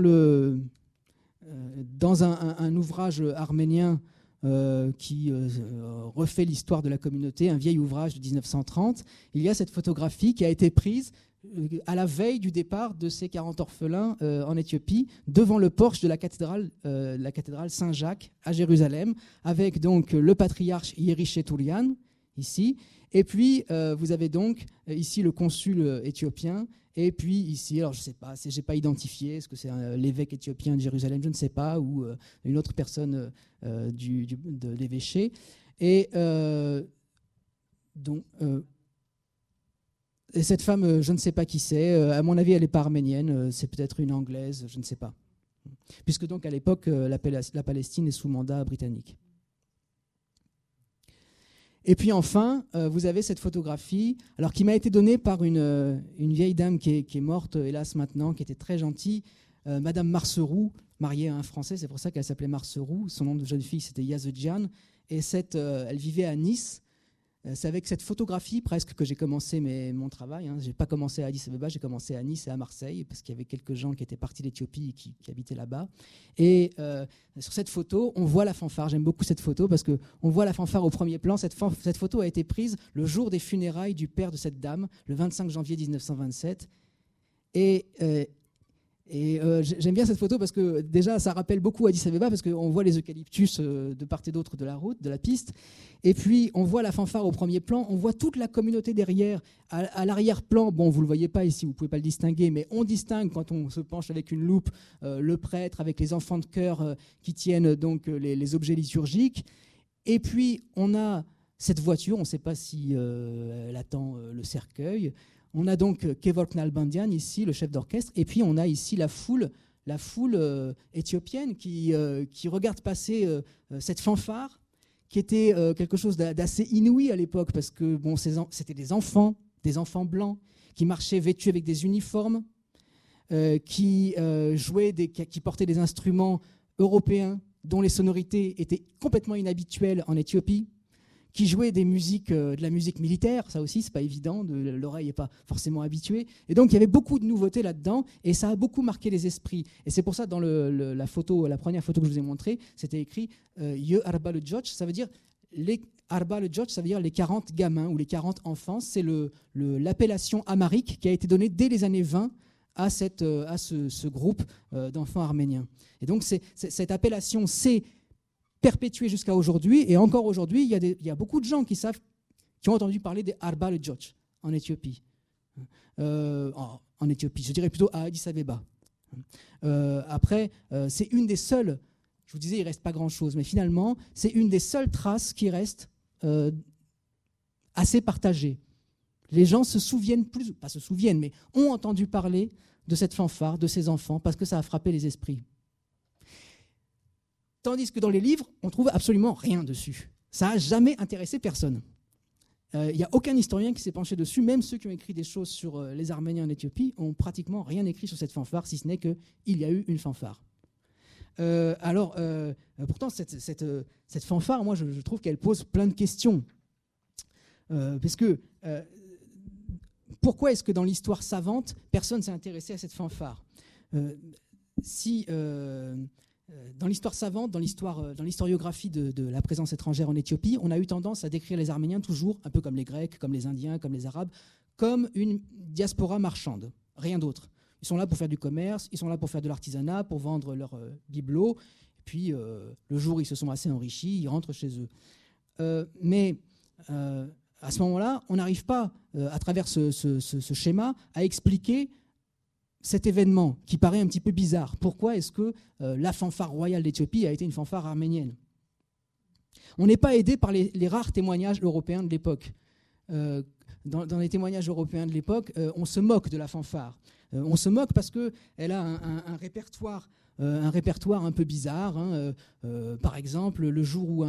un ouvrage arménien qui refait l'histoire de la communauté, un vieil ouvrage de 1930, il y a cette photographie qui a été prise à la veille du départ de ces 40 orphelins en Éthiopie, devant le porche de la cathédrale Saint-Jacques à Jérusalem, avec donc le patriarche Yeri Cheturian, ici, et puis vous avez donc ici le consul éthiopien, et puis ici, alors je ne sais pas, je n'ai pas identifié, est-ce que c'est l'évêque éthiopien de Jérusalem, je ne sais pas, ou une autre personne de l'évêché. Et et cette femme, je ne sais pas qui c'est, à mon avis elle n'est pas arménienne, c'est peut-être une anglaise, je ne sais pas. Puisque donc à l'époque, la Palestine est sous mandat britannique. Et puis enfin, vous avez cette photographie, alors qui m'a été donnée par une vieille dame qui est morte, hélas maintenant, qui était très gentille, Madame Marceroux, mariée à un Français, c'est pour ça qu'elle s'appelait Marceroux. Son nom de jeune fille, c'était Yazedjian, et elle vivait à Nice. C'est avec cette photographie presque que j'ai commencé mon travail. Je n'ai pas commencé à Addis Abeba, j'ai commencé à Nice et à Marseille, parce qu'il y avait quelques gens qui étaient partis d'Éthiopie et qui habitaient là-bas. Et sur cette photo, on voit la fanfare. J'aime beaucoup cette photo parce qu'on voit la fanfare au premier plan. Cette photo a été prise le jour des funérailles du père de cette dame, le 25 janvier 1927. Et j'aime bien cette photo parce que déjà ça rappelle beaucoup Addis Abeba, parce qu'on voit les eucalyptus de part et d'autre de la route, de la piste, et puis on voit la fanfare au premier plan, on voit toute la communauté derrière. À l'arrière-plan, bon, vous ne le voyez pas ici, vous ne pouvez pas le distinguer, mais on distingue quand on se penche avec une loupe le prêtre avec les enfants de chœur qui tiennent donc les objets liturgiques. Et puis on a cette voiture, on ne sait pas si elle attend le cercueil. On a donc Kevork Nalbandian ici, le chef d'orchestre, et puis on a ici la foule éthiopienne qui regarde passer cette fanfare, qui était quelque chose d'assez inouï à l'époque, parce que bon, c'était des enfants blancs, qui marchaient vêtus avec des uniformes, qui portaient des instruments européens dont les sonorités étaient complètement inhabituelles en Éthiopie, qui jouaient de la musique militaire, ça aussi c'est pas évident, l'oreille n'est pas forcément habituée, et donc il y avait beaucoup de nouveautés là-dedans, et ça a beaucoup marqué les esprits. Et c'est pour ça, dans la première photo que je vous ai montrée, c'était écrit Ye Arba le Djoch, ça veut dire Arba le Djoch, ça veut dire les 40 gamins ou les 40 enfants. C'est l'appellation amharique qui a été donnée dès les années 20 à ce groupe d'enfants arméniens. Et donc cette appellation s'est perpétuée jusqu'à aujourd'hui, et encore aujourd'hui, il y a beaucoup de gens qui ont entendu parler des Arba le Djoch en Éthiopie. En Éthiopie, je dirais plutôt à Addis Abeba. Après, c'est une des seules, je vous disais, il ne reste pas grand-chose, mais finalement, c'est une des seules traces qui restent assez partagées. les gens se souviennent pas se souviennent, mais ont entendu parler de cette fanfare, de ces enfants, parce que ça a frappé les esprits. Tandis que dans les livres, on trouve absolument rien dessus. Ça n'a jamais intéressé personne. Il n'y a aucun historien qui s'est penché dessus, même ceux qui ont écrit des choses sur les Arméniens en Éthiopie ont pratiquement rien écrit sur cette fanfare, si ce n'est qu'il y a eu une fanfare. Pourtant, cette fanfare, moi, je trouve qu'elle pose plein de questions. Parce que pourquoi est-ce que dans l'histoire savante, personne ne s'est intéressé à cette fanfare ? Dans l'histoire savante, dans l'historiographie de la présence étrangère en Éthiopie, on a eu tendance à décrire les Arméniens toujours, un peu comme les Grecs, comme les Indiens, comme les Arabes, comme une diaspora marchande, rien d'autre. Ils sont là pour faire du commerce, ils sont là pour faire de l'artisanat, pour vendre leurs bibelots, et puis le jour où ils se sont assez enrichis, ils rentrent chez eux. Mais à ce moment-là, on n'arrive pas, à travers ce schéma, à expliquer cet événement qui paraît un petit peu bizarre. Pourquoi est-ce que la fanfare royale d'Éthiopie a été une fanfare arménienne ? On n'est pas aidé par les rares témoignages européens de l'époque. Dans les témoignages européens de l'époque, on se moque de la fanfare. On se moque parce qu'elle a un répertoire un peu bizarre. Par exemple, le jour où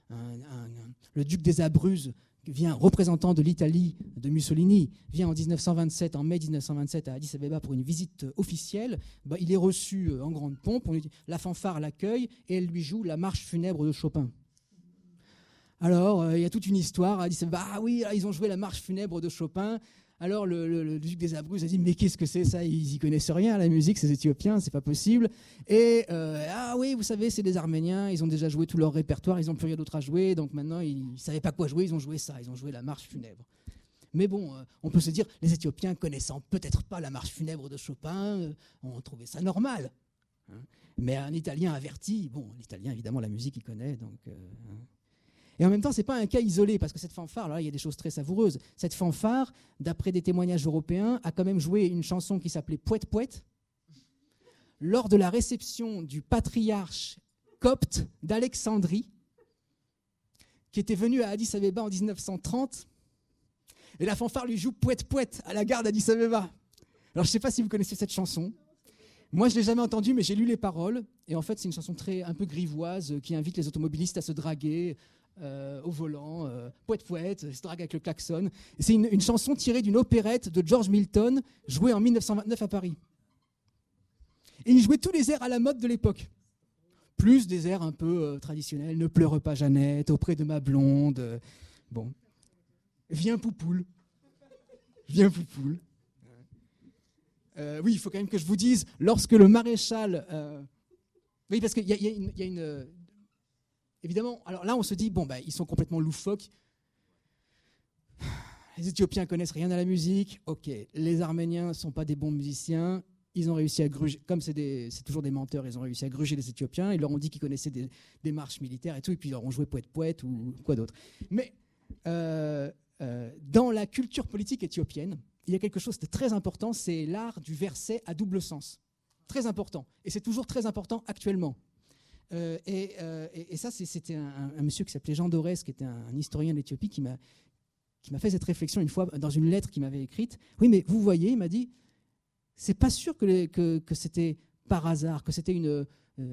le duc des Abruzzes représentant de l'Italie de Mussolini, vient en mai 1927 à Addis Abeba pour une visite officielle, il est reçu en grande pompe, la fanfare l'accueille et elle lui joue la marche funèbre de Chopin. Alors, il y a toute une histoire à Addis Abeba, ah oui, là, ils ont joué la marche funèbre de Chopin. Alors le duc des Abruzzes a dit, mais qu'est-ce que c'est ça ? Ils n'y connaissent rien à la musique, ces Éthiopiens, c'est pas possible. Et ah oui, vous savez, c'est des Arméniens, ils ont déjà joué tout leur répertoire, ils n'ont plus rien d'autre à jouer, donc maintenant ils ne savaient pas quoi jouer, ils ont joué ça, ils ont joué la marche funèbre. Mais bon, on peut se dire, les Éthiopiens connaissant peut-être pas la marche funèbre de Chopin, ont trouvé ça normal. Mais un Italien averti, bon, l'Italien évidemment la musique il connaît, donc... Et en même temps, ce n'est pas un cas isolé, parce que cette fanfare, là, il y a des choses très savoureuses. Cette fanfare, d'après des témoignages européens, a quand même joué une chanson qui s'appelait Pouet Pouet, lors de la réception du patriarche copte d'Alexandrie, qui était venu à Addis Abeba en 1930. Et la fanfare lui joue Pouet Pouet à la gare d'Addis Abeba. Alors, je ne sais pas si vous connaissez cette chanson. Moi, je ne l'ai jamais entendue, mais j'ai lu les paroles. Et en fait, c'est une chanson un peu grivoise qui invite les automobilistes à se draguer au volant, pouet pouet, se drague avec le klaxon. Et c'est une chanson tirée d'une opérette de George Milton, jouée en 1929 à Paris. Et il jouait tous les airs à la mode de l'époque. Plus des airs un peu traditionnels, ne pleure pas Jeannette, auprès de ma blonde. Bon. Viens Poupoule. Viens Poupoule. Oui, il faut quand même que je vous dise, lorsque le maréchal... Oui, parce qu'il y a une... Évidemment, alors là, on se dit, bon, ils sont complètement loufoques. Les Éthiopiens connaissent rien à la musique. Ok, les Arméniens ne sont pas des bons musiciens. Ils ont réussi à gruger, comme c'est toujours des menteurs, ils ont réussi à gruger les Éthiopiens. Ils leur ont dit qu'ils connaissaient des marches militaires et tout, et puis ils leur ont joué Pouet Pouet ou quoi d'autre. Mais dans la culture politique éthiopienne, il y a quelque chose de très important, c'est l'art du verset à double sens. Très important. Et c'est toujours très important actuellement. Et ça, c'était un monsieur qui s'appelait Jean Dorès, qui était un historien d'Éthiopie, qui m'a fait cette réflexion une fois dans une lettre qu'il m'avait écrite. Oui, mais vous voyez, il m'a dit, c'est pas sûr que c'était par hasard, que c'était une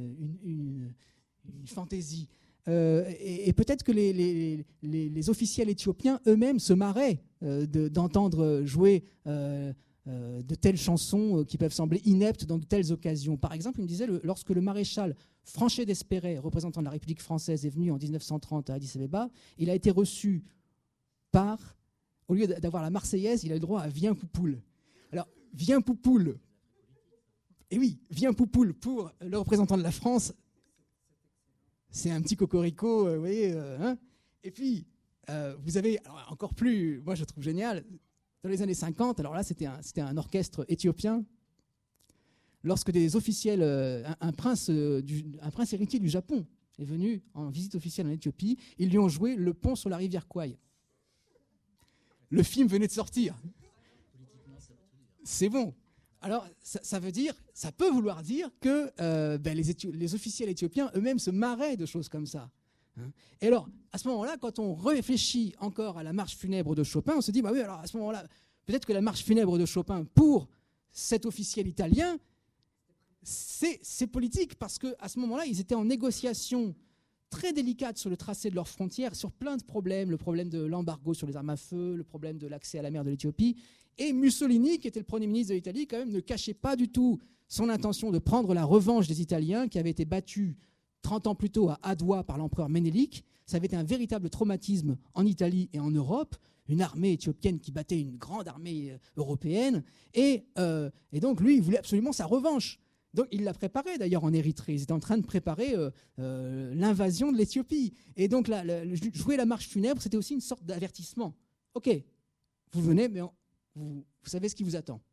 fantaisie. Et peut-être que les officiels éthiopiens eux-mêmes se marraient d'entendre jouer de telles chansons qui peuvent sembler ineptes dans de telles occasions. Par exemple, il me disait, lorsque le maréchal Franchet d'Espéret, représentant de la République française, est venu en 1930 à Addis Abeba, il a été reçu au lieu d'avoir la Marseillaise, il a eu le droit à Viens Poupoule. Alors, Viens Poupoule, et oui, Viens Poupoule pour le représentant de la France, c'est un petit cocorico, vous voyez. Et puis, vous avez, alors, encore plus, moi je trouve génial, dans les années 50, alors là c'était un orchestre éthiopien, lorsque des officiels, un prince héritier du Japon est venu en visite officielle en Éthiopie, ils lui ont joué Le pont sur la rivière Kwai. Le film venait de sortir. C'est bon. Alors, ça peut vouloir dire que les officiels éthiopiens eux-mêmes se marraient de choses comme ça. Et alors, à ce moment-là, quand on réfléchit encore à la marche funèbre de Chopin, on se dit, bah oui, alors à ce moment-là, peut-être que la marche funèbre de Chopin pour cet officiel italien, c'est politique, parce qu'à ce moment-là, ils étaient en négociation très délicate sur le tracé de leurs frontières, sur plein de problèmes, le problème de l'embargo sur les armes à feu, le problème de l'accès à la mer de l'Éthiopie. Et Mussolini, qui était le Premier ministre de l'Italie, quand même, ne cachait pas du tout son intention de prendre la revanche des Italiens qui avaient été battus 30 ans plus tôt à Adoua par l'empereur Ménélique. Ça avait été un véritable traumatisme en Italie et en Europe, une armée éthiopienne qui battait une grande armée européenne. Et donc, lui, il voulait absolument sa revanche. Donc, il l'a préparé d'ailleurs en Érythrée. Ils étaient en train de préparer l'invasion de l'Éthiopie. Et donc, jouer la marche funèbre, c'était aussi une sorte d'avertissement. OK, vous venez, mais vous savez ce qui vous attend.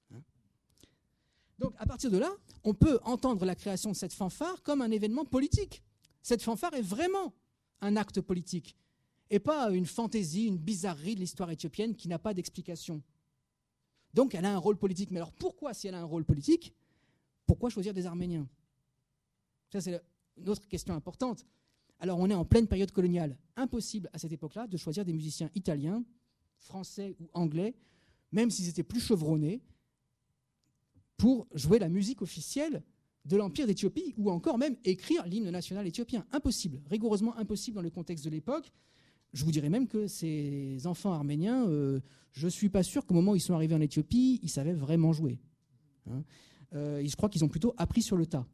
Donc, à partir de là, on peut entendre la création de cette fanfare comme un événement politique. Cette fanfare est vraiment un acte politique et pas une fantaisie, une bizarrerie de l'histoire éthiopienne qui n'a pas d'explication. Donc, elle a un rôle politique. Mais alors, pourquoi, si elle a un rôle politique, pourquoi choisir des Arméniens? Ça, c'est une autre question importante. Alors, on est en pleine période coloniale. Impossible à cette époque-là de choisir des musiciens italiens, français ou anglais, même s'ils étaient plus chevronnés, pour jouer la musique officielle de l'Empire d'Éthiopie ou encore même écrire l'hymne national éthiopien. Impossible, rigoureusement impossible dans le contexte de l'époque. Je vous dirais même que ces enfants arméniens, je ne suis pas sûr qu'au moment où ils sont arrivés en Éthiopie, ils savaient vraiment jouer. Je crois qu'ils ont plutôt appris sur le tas.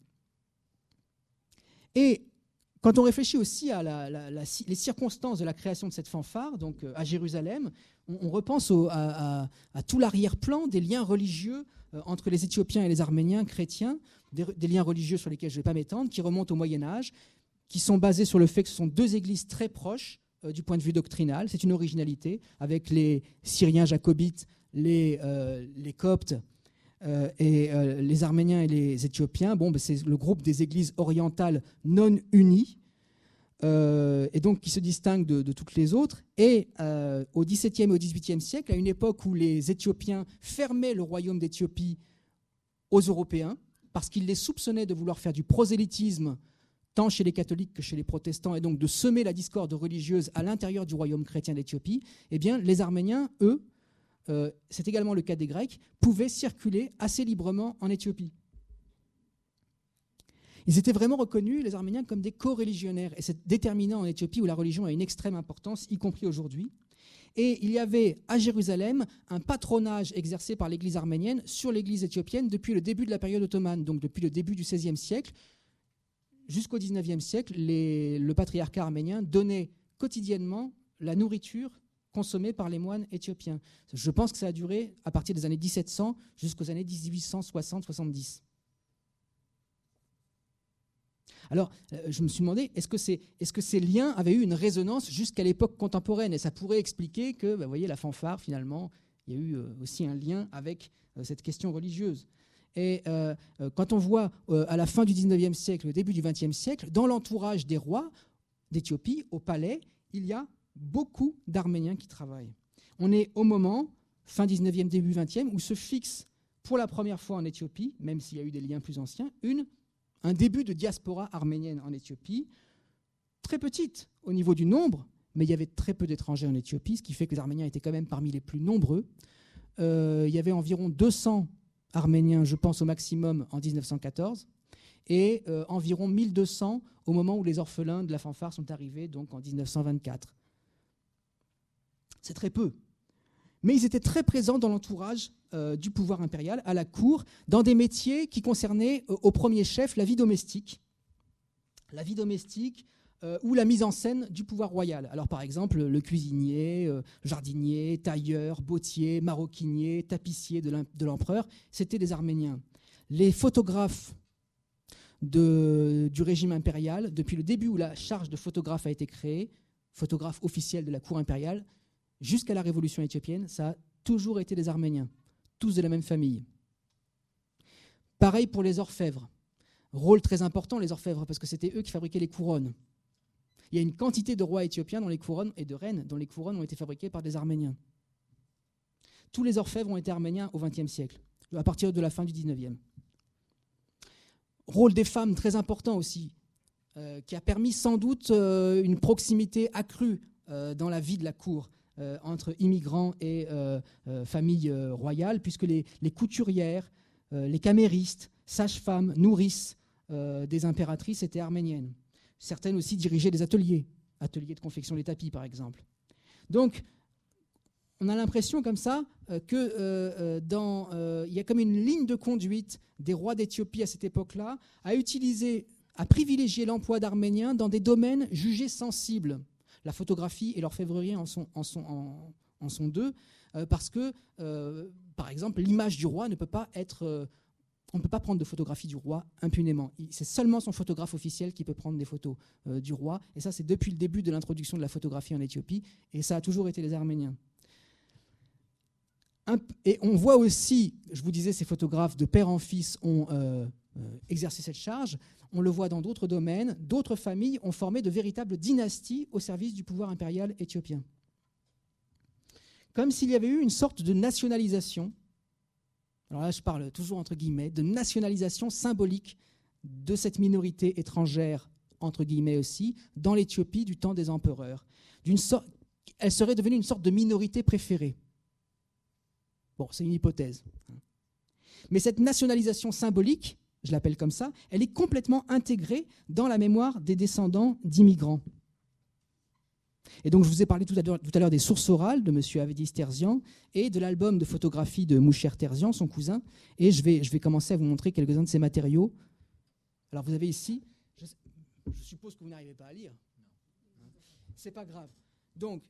Et quand on réfléchit aussi à les circonstances de la création de cette fanfare, donc à Jérusalem, on repense à tout l'arrière-plan des liens religieux entre les Éthiopiens et les Arméniens chrétiens, des liens religieux sur lesquels je ne vais pas m'étendre, qui remontent au Moyen-Âge, qui sont basés sur le fait que ce sont deux églises très proches du point de vue doctrinal. C'est une originalité, avec les Syriens jacobites, les Coptes, et les Arméniens et les Éthiopiens, c'est le groupe des églises orientales non unies, et donc qui se distingue de toutes les autres. Et au XVIIe et au XVIIIe siècle, à une époque où les Éthiopiens fermaient le royaume d'Éthiopie aux Européens, parce qu'ils les soupçonnaient de vouloir faire du prosélytisme, tant chez les catholiques que chez les protestants, et donc de semer la discorde religieuse à l'intérieur du royaume chrétien d'Éthiopie, eh bien, les Arméniens, eux, c'est également le cas des Grecs, pouvaient circuler assez librement en Éthiopie. Ils étaient vraiment reconnus, les Arméniens, comme des co-religionnaires. Et c'est déterminant en Éthiopie où la religion a une extrême importance, y compris aujourd'hui. Et il y avait à Jérusalem un patronage exercé par l'Église arménienne sur l'Église éthiopienne depuis le début de la période ottomane, donc depuis le début du XVIe siècle. Jusqu'au XIXe siècle, le patriarcat arménien donnait quotidiennement la nourriture consommée par les moines éthiopiens. Je pense que ça a duré à partir des années 1700 jusqu'aux années 1860-70. Alors, je me suis demandé, est-ce que ces liens avaient eu une résonance jusqu'à l'époque contemporaine? Et ça pourrait expliquer que, vous voyez, la fanfare, finalement, il y a eu aussi un lien avec cette question religieuse. Et quand on voit à la fin du XIXe siècle, au début du XXe siècle, dans l'entourage des rois d'Éthiopie, au palais, il y a beaucoup d'Arméniens qui travaillent. On est au moment, fin 19e, début 20e, où se fixe pour la première fois en Éthiopie, même s'il y a eu des liens plus anciens, un début de diaspora arménienne en Éthiopie, très petite au niveau du nombre, mais il y avait très peu d'étrangers en Éthiopie, ce qui fait que les Arméniens étaient quand même parmi les plus nombreux. Il y avait environ 200 Arméniens, je pense, au maximum en 1914, et environ 1200 au moment où les orphelins de la fanfare sont arrivés, donc en 1924. C'est très peu. Mais ils étaient très présents dans l'entourage du pouvoir impérial, à la cour, dans des métiers qui concernaient au premier chef la vie domestique ou la mise en scène du pouvoir royal. Alors par exemple, le cuisinier, jardinier, tailleur, bottier, maroquinier, tapissier de l'empereur, c'était des Arméniens. Les photographes du régime impérial, depuis le début où la charge de photographe a été créée, photographe officiel de la cour impériale, jusqu'à la révolution éthiopienne, ça a toujours été des Arméniens, tous de la même famille. Pareil pour les orfèvres. Rôle très important, les orfèvres, parce que c'était eux qui fabriquaient les couronnes. Il y a une quantité de rois éthiopiens dont les couronnes, et de reines dont les couronnes ont été fabriquées par des Arméniens. Tous les orfèvres ont été arméniens au XXe siècle, à partir de la fin du XIXe. Rôle des femmes très important aussi. qui a permis sans doute une proximité accrue dans la vie de la cour entre immigrants et familles royales, puisque les couturières, les caméristes, sages-femmes, nourrices des impératrices étaient arméniennes. Certaines aussi dirigeaient des ateliers de confection des tapis par exemple. Donc on a l'impression comme ça qu'il y a comme une ligne de conduite des rois d'Éthiopie à cette époque-là à privilégier l'emploi d'Arméniens dans des domaines jugés sensibles. La photographie et l'orfèvrerie en sont deux, parce que, par exemple, l'image du roi ne peut pas être... on ne peut pas prendre de photographie du roi impunément. C'est seulement son photographe officiel qui peut prendre des photos du roi. Et ça, c'est depuis le début de l'introduction de la photographie en Éthiopie. Et ça a toujours été les Arméniens. Et on voit aussi, je vous disais, ces photographes de père en fils ont exercé cette charge. On le voit dans d'autres domaines. D'autres familles ont formé de véritables dynasties au service du pouvoir impérial éthiopien. Comme s'il y avait eu une sorte de nationalisation, alors là je parle toujours entre guillemets, de nationalisation symbolique de cette minorité étrangère, entre guillemets aussi, dans l'Éthiopie du temps des empereurs. Elle serait devenue une sorte de minorité préférée. Bon, c'est une hypothèse. Mais cette nationalisation symbolique, je l'appelle comme ça, elle est complètement intégrée dans la mémoire des descendants d'immigrants. Et donc je vous ai parlé tout à l'heure des sources orales de M. Avedis Terzian et de l'album de photographie de Moucher Terzian, son cousin, et je vais commencer à vous montrer quelques-uns de ces matériaux. Alors vous avez ici, je suppose que vous n'arrivez pas à lire. C'est pas grave. Donc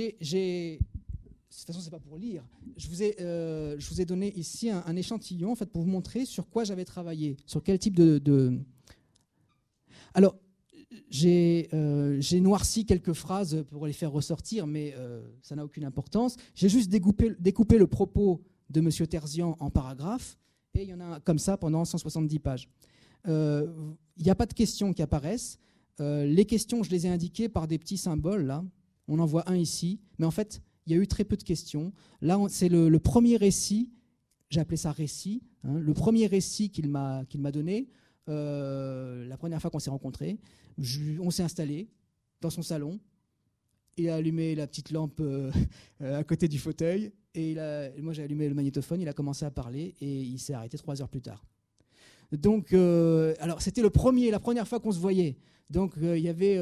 de toute façon, ce n'est pas pour lire. Je vous ai donné ici un échantillon en fait, pour vous montrer sur quoi j'avais travaillé, sur quel type de... Alors, j'ai noirci quelques phrases pour les faire ressortir, mais ça n'a aucune importance. J'ai juste découpé le propos de M. Terzian en paragraphes, et il y en a comme ça pendant 170 pages. Il n'y a pas de questions qui apparaissent. Les questions, je les ai indiquées par des petits symboles, là. On en voit un ici, mais en fait... il y a eu très peu de questions. Là, c'est le premier récit, j'ai appelé ça récit, hein, le premier récit qu'il m'a donné, la première fois qu'on s'est rencontrés. On s'est installé dans son salon, il a allumé la petite lampe à côté du fauteuil, et moi j'ai allumé le magnétophone, il a commencé à parler, et il s'est arrêté 3 heures plus tard. Donc, alors c'était la première fois qu'on se voyait. Donc, il y avait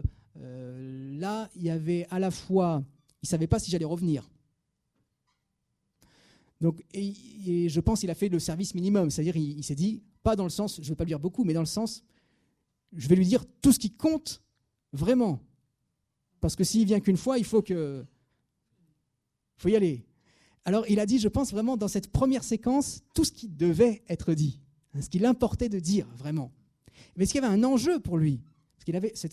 à la fois... Il ne savait pas si j'allais revenir. Donc, et je pense qu'il a fait le service minimum. C'est-à-dire il s'est dit, pas dans le sens, je ne veux pas lui dire beaucoup, mais dans le sens, je vais lui dire tout ce qui compte vraiment. Parce que s'il vient qu'une fois, il faut y aller. Alors il a dit, je pense vraiment dans cette première séquence, tout ce qui devait être dit. Ce qu'il importait de dire, vraiment. Mais est-ce qu'il y avait un enjeu pour lui? Parce qu'il avait,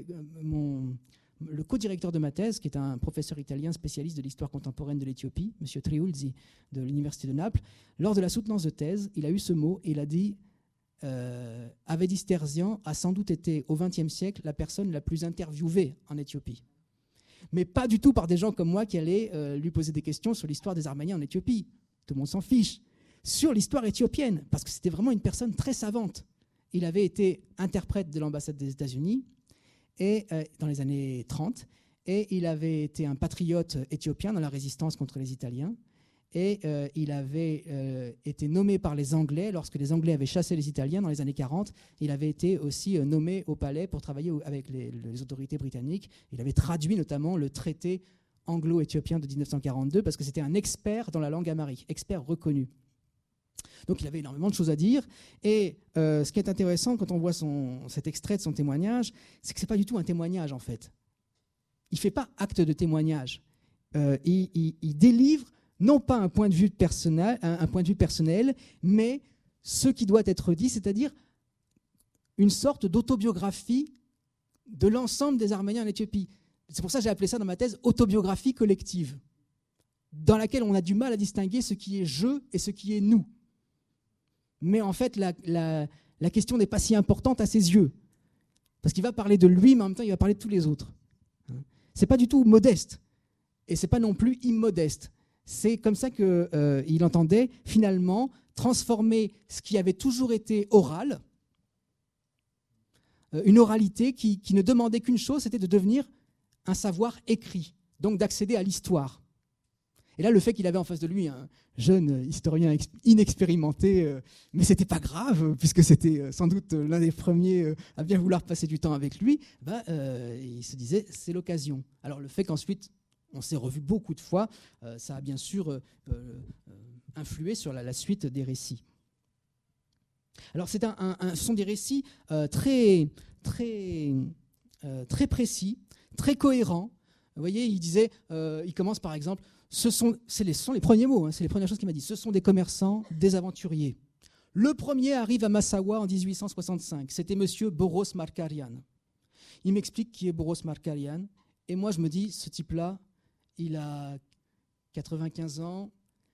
le co-directeur de ma thèse, qui est un professeur italien spécialiste de l'histoire contemporaine de l'Éthiopie, M. Triulzi, de l'Université de Naples, lors de la soutenance de thèse, il a eu ce mot et il a dit Avedis Terzian a sans doute été, au XXe siècle, la personne la plus interviewée en Éthiopie. Mais pas du tout par des gens comme moi qui allaient lui poser des questions sur l'histoire des Arméniens en Éthiopie. Tout le monde s'en fiche. Sur l'histoire éthiopienne, parce que c'était vraiment une personne très savante. Il avait été interprète de l'ambassade des États-Unis et dans les années 30, et il avait été un patriote éthiopien dans la résistance contre les Italiens, et il avait été nommé par les Anglais, lorsque les Anglais avaient chassé les Italiens dans les années 40, il avait été aussi nommé au palais pour travailler avec les autorités britanniques. Il avait traduit notamment le traité anglo-éthiopien de 1942, parce que c'était un expert dans la langue amharique, expert reconnu. Donc il avait énormément de choses à dire. Et ce qui est intéressant quand on voit cet extrait de son témoignage, c'est que ce n'est pas du tout un témoignage en fait. Il ne fait pas acte de témoignage. Il délivre non pas un point de vue personnel, mais ce qui doit être dit, c'est-à-dire une sorte d'autobiographie de l'ensemble des Arméniens en Éthiopie. C'est pour ça que j'ai appelé ça dans ma thèse autobiographie collective, dans laquelle on a du mal à distinguer ce qui est je et ce qui est nous. Mais en fait, la question n'est pas si importante à ses yeux. Parce qu'il va parler de lui, mais en même temps, il va parler de tous les autres. Ce n'est pas du tout modeste. Et ce n'est pas non plus immodeste. C'est comme ça qu'il entendait, finalement, transformer ce qui avait toujours été oral une oralité qui ne demandait qu'une chose, c'était de devenir un savoir écrit, donc d'accéder à l'histoire. Et là, le fait qu'il avait en face de lui un jeune historien inexpérimenté, mais c'était pas grave, puisque c'était sans doute l'un des premiers à bien vouloir passer du temps avec lui, il se disait, c'est l'occasion. Alors le fait qu'ensuite, on s'est revu beaucoup de fois, ça a bien sûr influé sur la suite des récits. Alors ce sont des récits très précis, très cohérents. Vous voyez, il commence par exemple, ce sont les premiers mots, c'est les premières choses qu'il m'a dit. Ce sont des commerçants, des aventuriers. Le premier arrive à Massawa en 1865. C'était monsieur Boros Markarian. Il m'explique qui est Boros Markarian. Et moi, je me dis, ce type-là, il a 95 ans.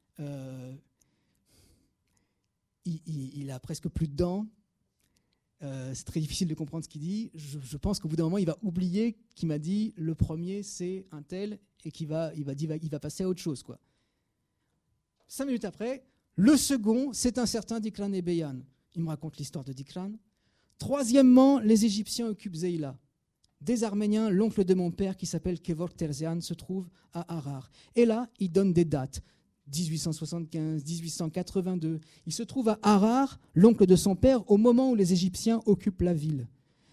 Il a presque plus de dents. C'est très difficile de comprendre ce qu'il dit. Je pense qu'au bout d'un moment, il va oublier qu'il m'a dit le premier, c'est un tel, et qu'il va passer à autre chose, quoi. 5 minutes après, le second, c'est un certain Dikran Ebeyan. Il me raconte l'histoire de Dikran. Troisièmement, les Égyptiens occupent Zeila. Des Arméniens, l'oncle de mon père, qui s'appelle Kevork Terzian, se trouve à Harar. Et là, il donne des dates. 1875, 1882. Il se trouve à Harar, l'oncle de son père, au moment où les Égyptiens occupent la ville.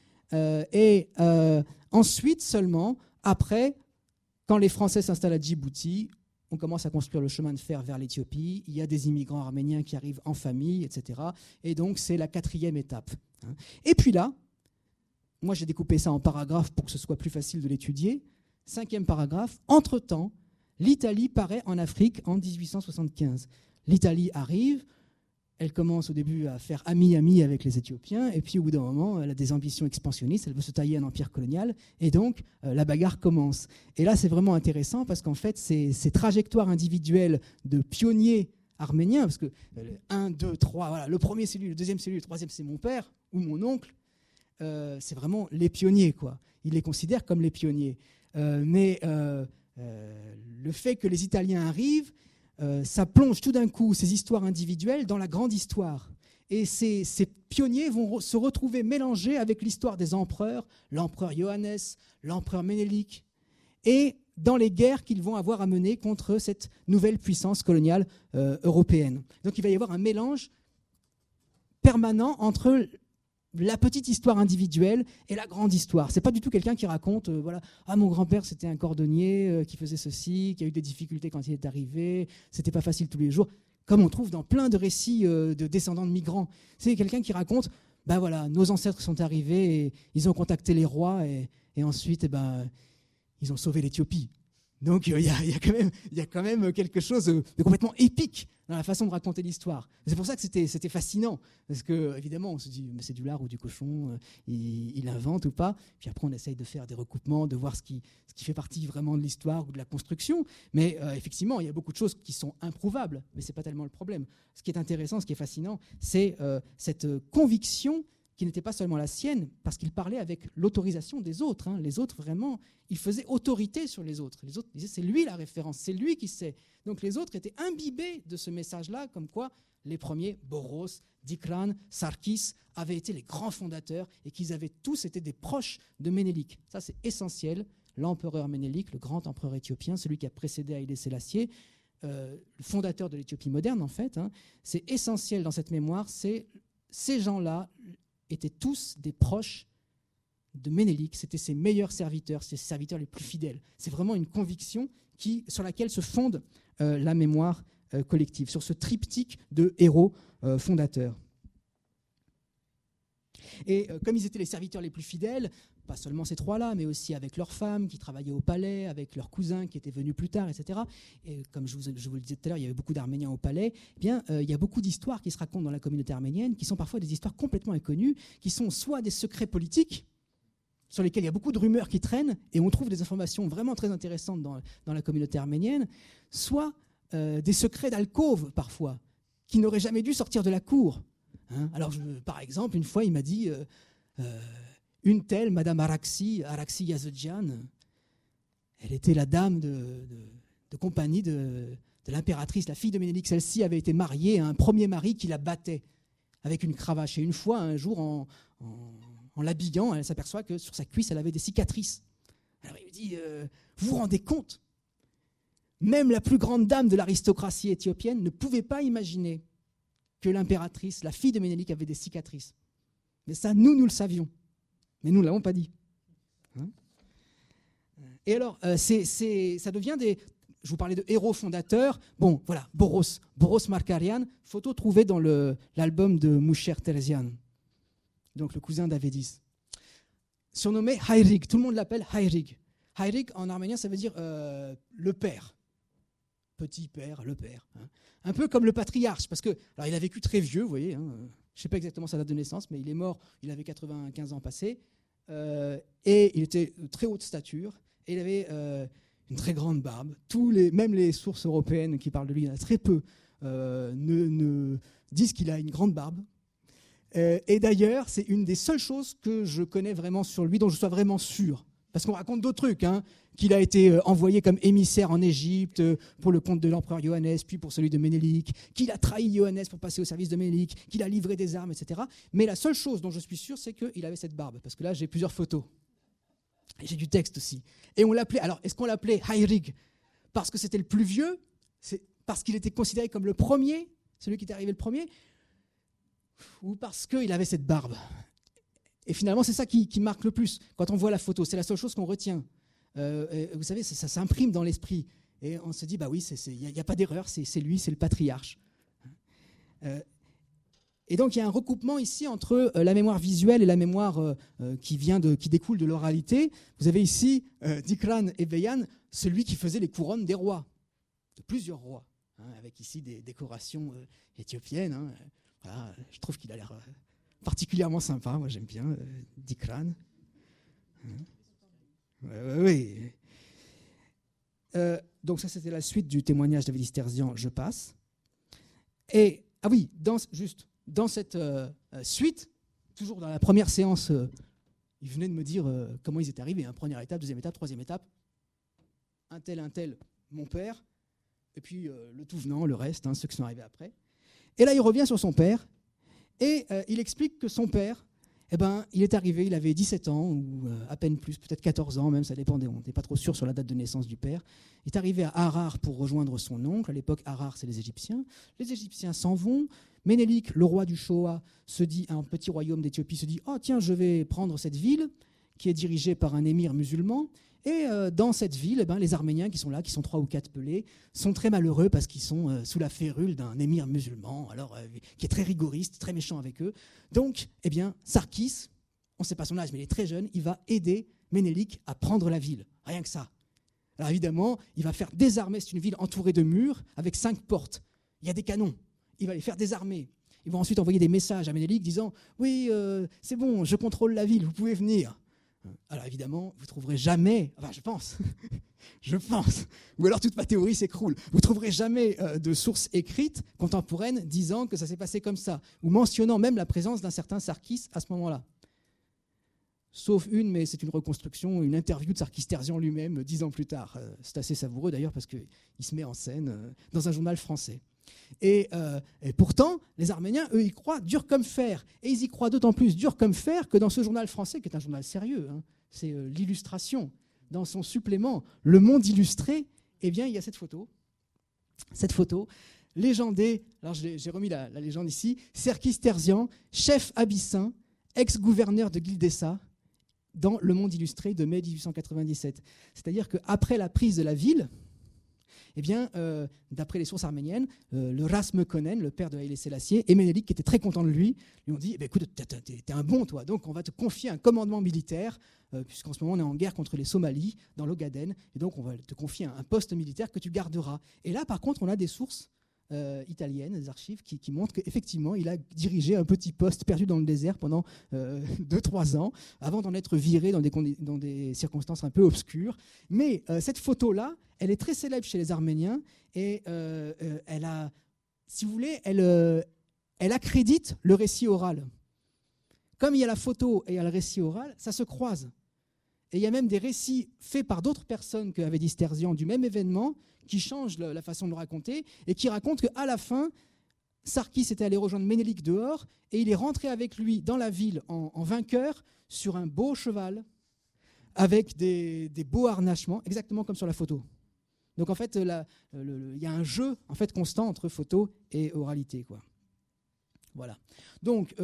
Ensuite seulement, après, quand les Français s'installent à Djibouti, on commence à construire le chemin de fer vers l'Éthiopie. Il y a des immigrants arméniens qui arrivent en famille, etc. Et donc, c'est la 4e étape. Et puis là, moi j'ai découpé ça en paragraphes pour que ce soit plus facile de l'étudier. 5e paragraphe, entre-temps, l'Italie paraît en Afrique en 1875. L'Italie arrive, elle commence au début à faire ami-ami avec les Éthiopiens, et puis au bout d'un moment, elle a des ambitions expansionnistes, elle veut se tailler un empire colonial, et donc la bagarre commence. Et là, c'est vraiment intéressant, parce qu'en fait, ces trajectoires individuelles de pionniers arméniens, parce que 1, 2, 3, voilà, le premier c'est lui, le deuxième c'est lui, le troisième c'est mon père ou mon oncle, c'est vraiment les pionniers, quoi. Il les considère comme les pionniers. Le fait que les Italiens arrivent, ça plonge tout d'un coup ces histoires individuelles dans la grande histoire. Et ces pionniers vont se retrouver mélangés avec l'histoire des empereurs, l'empereur Johannes, l'empereur Ménélique, et dans les guerres qu'ils vont avoir à mener contre cette nouvelle puissance coloniale européenne. Donc il va y avoir un mélange permanent entre la petite histoire individuelle et la grande histoire. C'est pas du tout quelqu'un qui raconte, mon grand-père c'était un cordonnier qui faisait ceci, qui a eu des difficultés quand il est arrivé, c'était pas facile tous les jours, comme on trouve dans plein de récits de descendants de migrants. C'est quelqu'un qui raconte, nos ancêtres sont arrivés et ils ont contacté les rois et ensuite, ils ont sauvé l'Éthiopie. Donc il y a quand même quelque chose de complètement épique dans la façon de raconter l'histoire. C'est pour ça que c'était fascinant, parce que évidemment on se dit mais c'est du lard ou du cochon, il invente ou pas. Puis après on essaye de faire des recoupements, de voir ce qui fait partie vraiment de l'histoire ou de la construction. Mais effectivement il y a beaucoup de choses qui sont improuvables, mais c'est pas tellement le problème. Ce qui est intéressant, ce qui est fascinant, c'est cette conviction qui n'était pas seulement la sienne, parce qu'il parlait avec l'autorisation des autres. Les autres, vraiment, il faisait autorité sur les autres. Les autres disaient, c'est lui la référence, c'est lui qui sait. Donc les autres étaient imbibés de ce message-là, comme quoi les premiers, Boros, Dikran, Sarkis, avaient été les grands fondateurs et qu'ils avaient tous été des proches de Ménélique. Ça, c'est essentiel. L'empereur Ménélique, le grand empereur éthiopien, celui qui a précédé Haïlé Sélassié, le fondateur de l'Éthiopie moderne, en fait, c'est essentiel dans cette mémoire, c'est ces gens-là étaient tous des proches de Ménélique, c'était ses meilleurs serviteurs, ses serviteurs les plus fidèles. C'est vraiment une conviction sur laquelle se fonde la mémoire collective, sur ce triptyque de héros fondateurs. Et comme ils étaient les serviteurs les plus fidèles, pas seulement ces trois-là, mais aussi avec leurs femmes qui travaillaient au palais, avec leurs cousins qui étaient venus plus tard, etc. Et comme je vous le disais tout à l'heure, il y avait beaucoup d'Arméniens au palais. Il y a beaucoup d'histoires qui se racontent dans la communauté arménienne, qui sont parfois des histoires complètement inconnues, qui sont soit des secrets politiques, sur lesquels il y a beaucoup de rumeurs qui traînent, et on trouve des informations vraiment très intéressantes dans la communauté arménienne, soit des secrets d'alcôve, parfois, qui n'auraient jamais dû sortir de la cour. Alors, par exemple, une fois, il m'a dit... une telle, Madame Araxi Yazedjian, elle était la dame de compagnie de l'impératrice, la fille de Ménélique. Celle-ci avait été mariée à un premier mari qui la battait avec une cravache. Et une fois, un jour, en l'habillant, elle s'aperçoit que sur sa cuisse, elle avait des cicatrices. Alors il lui dit, vous vous rendez compte ? Même la plus grande dame de l'aristocratie éthiopienne ne pouvait pas imaginer que l'impératrice, la fille de Ménélik, avait des cicatrices. Mais ça, nous le savions. Mais nous ne l'avons pas dit. Hein ? Et alors, ça devient des... Je vous parlais de héros fondateurs. Bon, voilà, Boros Markarian, photo trouvée dans l'album de Moucher Terzian, donc le cousin d'Avédis. Surnommé Hayrig, tout le monde l'appelle Hayrig. Hayrig, en arménien, ça veut dire le père. Petit père, le père. Hein. Un peu comme le patriarche, parce que, alors il a vécu très vieux, vous voyez, hein, je ne sais pas exactement sa date de naissance, mais il est mort, il avait 95 ans passés, et il était de très haute stature, et il avait une très grande barbe. Même les sources européennes qui parlent de lui, il y en a très peu, ne disent qu'il a une grande barbe. Et d'ailleurs, c'est une des seules choses que je connais vraiment sur lui, dont je sois vraiment sûr. Parce qu'on raconte d'autres trucs, hein, qu'il a été envoyé comme émissaire en Égypte pour le compte de l'empereur Johannes, puis pour celui de Ménélik, qu'il a trahi Johannes pour passer au service de Ménélik, qu'il a livré des armes, etc. Mais la seule chose dont je suis sûr, c'est qu'il avait cette barbe. Parce que là, j'ai plusieurs photos. Et j'ai du texte aussi. Et on l'appelait, alors, est-ce qu'on l'appelait Hayrig parce que c'était le plus vieux, c'est parce qu'il était considéré comme le premier, celui qui était arrivé le premier, ou parce qu'il avait cette barbe? Et finalement, c'est ça qui marque le plus. Quand on voit la photo, c'est la seule chose qu'on retient. Vous savez, ça s'imprime dans l'esprit. Et on se dit, bah oui, il n'y a pas d'erreur, c'est lui, c'est le patriarche. Et donc, il y a un recoupement ici entre la mémoire visuelle et la mémoire qui découle de l'oralité. Vous avez ici Dikran et Beyan, celui qui faisait les couronnes des rois, de plusieurs rois, hein, avec ici des décorations éthiopiennes. Hein. Voilà, je trouve qu'il a l'air particulièrement sympa. Moi, j'aime bien Dikran. Oui. Donc ça, c'était la suite du témoignage d'Avédis Terzian. Je passe. Et, ah oui, dans cette suite, toujours dans la première séance, ils venaient de me dire comment ils étaient arrivés. Hein, première étape, deuxième étape, troisième étape. Un tel, mon père. Et puis le tout venant, le reste, hein, ceux qui sont arrivés après. Et là, il revient sur son père. Et il explique que son père, il est arrivé, il avait 17 ans, ou à peine plus, peut-être 14 ans même, ça dépendait, on n'était pas trop sûr sur la date de naissance du père. Il est arrivé à Harar pour rejoindre son oncle. À l'époque, Harar, c'est les Égyptiens. Les Égyptiens s'en vont. Ménélik, le roi du Shoa, un petit royaume d'Éthiopie, se dit « Oh tiens, je vais prendre cette ville, qui est dirigée par un émir musulman. » Et dans cette ville, les Arméniens qui sont là, qui sont 3 ou 4 pelés, sont très malheureux parce qu'ils sont sous la férule d'un émir musulman, qui est très rigoriste, très méchant avec eux. Donc, Sarkis, on ne sait pas son âge, mais il est très jeune, il va aider Ménélik à prendre la ville. Rien que ça. Alors évidemment, il va faire désarmer, c'est une ville entourée de murs, avec 5 portes. Il y a des canons. Il va les faire désarmer. Ils vont ensuite envoyer des messages à Ménélik disant « Oui, c'est bon, je contrôle la ville, vous pouvez venir. » Alors évidemment, vous ne trouverez jamais, enfin je pense, ou alors toute ma théorie s'écroule, vous ne trouverez jamais de sources écrites contemporaines disant que ça s'est passé comme ça, ou mentionnant même la présence d'un certain Sarkis à ce moment-là. Sauf une, mais c'est une reconstruction, une interview de Sarkis Terzian lui-même 10 ans plus tard. C'est assez savoureux d'ailleurs parce qu'il se met en scène dans un journal français. Et pourtant, les Arméniens, eux, ils croient dur comme fer. Et ils y croient d'autant plus dur comme fer que dans ce journal français, qui est un journal sérieux, hein, c'est l'Illustration, dans son supplément « Le Monde illustré », il y a cette photo. Cette photo, légendée, alors j'ai remis la légende ici, Sarkis Terzian, chef abyssin, ex-gouverneur de Guildessa, dans Le Monde illustré de mai 1897. C'est-à-dire qu'après la prise de la ville, d'après les sources arméniennes, le Ras Mekonnen, le père de Haïlé Sélassié, et Ménélik, qui était très content de lui ont dit écoute, t'es un bon, toi, donc on va te confier un commandement militaire, puisqu'en ce moment on est en guerre contre les Somalis, dans l'Ogaden, et donc on va te confier un poste militaire que tu garderas. Et là, par contre, on a des sources italiennes, des archives, qui montrent qu'effectivement, il a dirigé un petit poste perdu dans le désert pendant 2-3 ans, avant d'en être viré dans des circonstances un peu obscures. Mais cette photo-là, elle est très célèbre chez les Arméniens, et elle a, si vous voulez, elle accrédite le récit oral. Comme il y a la photo et il y a le récit oral, ça se croise. Et il y a même des récits faits par d'autres personnes qu'Avédis Terzian du même événement, qui changent la façon de le raconter et qui racontent qu'à la fin, Sarkis était allé rejoindre Ménélique dehors et il est rentré avec lui dans la ville en vainqueur sur un beau cheval avec des beaux harnachements, exactement comme sur la photo. Donc en fait, il y a un jeu en fait constant entre photo et oralité, quoi. Voilà. Donc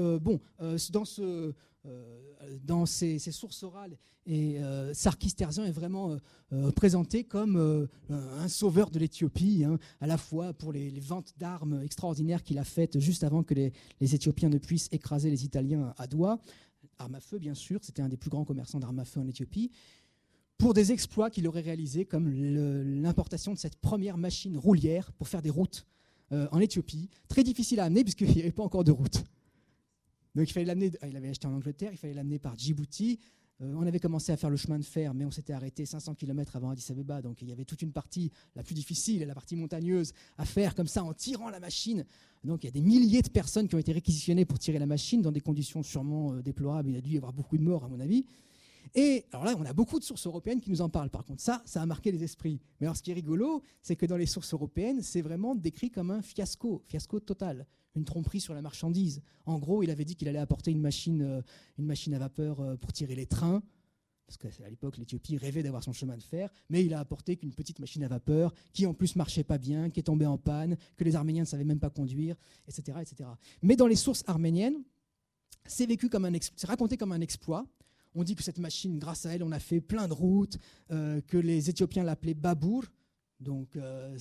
dans ces sources orales, et Sarkis Terzian est vraiment présenté comme un sauveur de l'Éthiopie, hein, à la fois pour les ventes d'armes extraordinaires qu'il a faites juste avant que les Éthiopiens ne puissent écraser les Italiens à Doua. Armes à feu, bien sûr, c'était un des plus grands commerçants d'armes à feu en Éthiopie, pour des exploits qu'il aurait réalisés, comme l'importation de cette première machine roulière pour faire des routes en Éthiopie, très difficile à amener puisqu'il n'y avait pas encore de route. Donc il fallait l'amener, il avait acheté en Angleterre, il fallait l'amener par Djibouti. On avait commencé à faire le chemin de fer, mais on s'était arrêté 500 km avant Addis Abeba, donc il y avait toute une partie, la plus difficile, la partie montagneuse, à faire comme ça en tirant la machine. Donc il y a des milliers de personnes qui ont été réquisitionnées pour tirer la machine dans des conditions sûrement déplorables. Il a dû y avoir beaucoup de morts, à mon avis. Et alors là, on a beaucoup de sources européennes qui nous en parlent. Par contre, ça a marqué les esprits. Mais alors, ce qui est rigolo, c'est que dans les sources européennes, c'est vraiment décrit comme un fiasco total, une tromperie sur la marchandise. En gros, il avait dit qu'il allait apporter une machine à vapeur pour tirer les trains, parce qu'à l'époque, l'Éthiopie rêvait d'avoir son chemin de fer, mais il a apporté qu'une petite machine à vapeur qui, en plus, marchait pas bien, qui est tombée en panne, que les Arméniens ne savaient même pas conduire, etc., etc. Mais dans les sources arméniennes, c'est raconté comme un exploit. On dit que cette machine, grâce à elle, on a fait plein de routes, que les Éthiopiens l'appelaient Babour. Donc,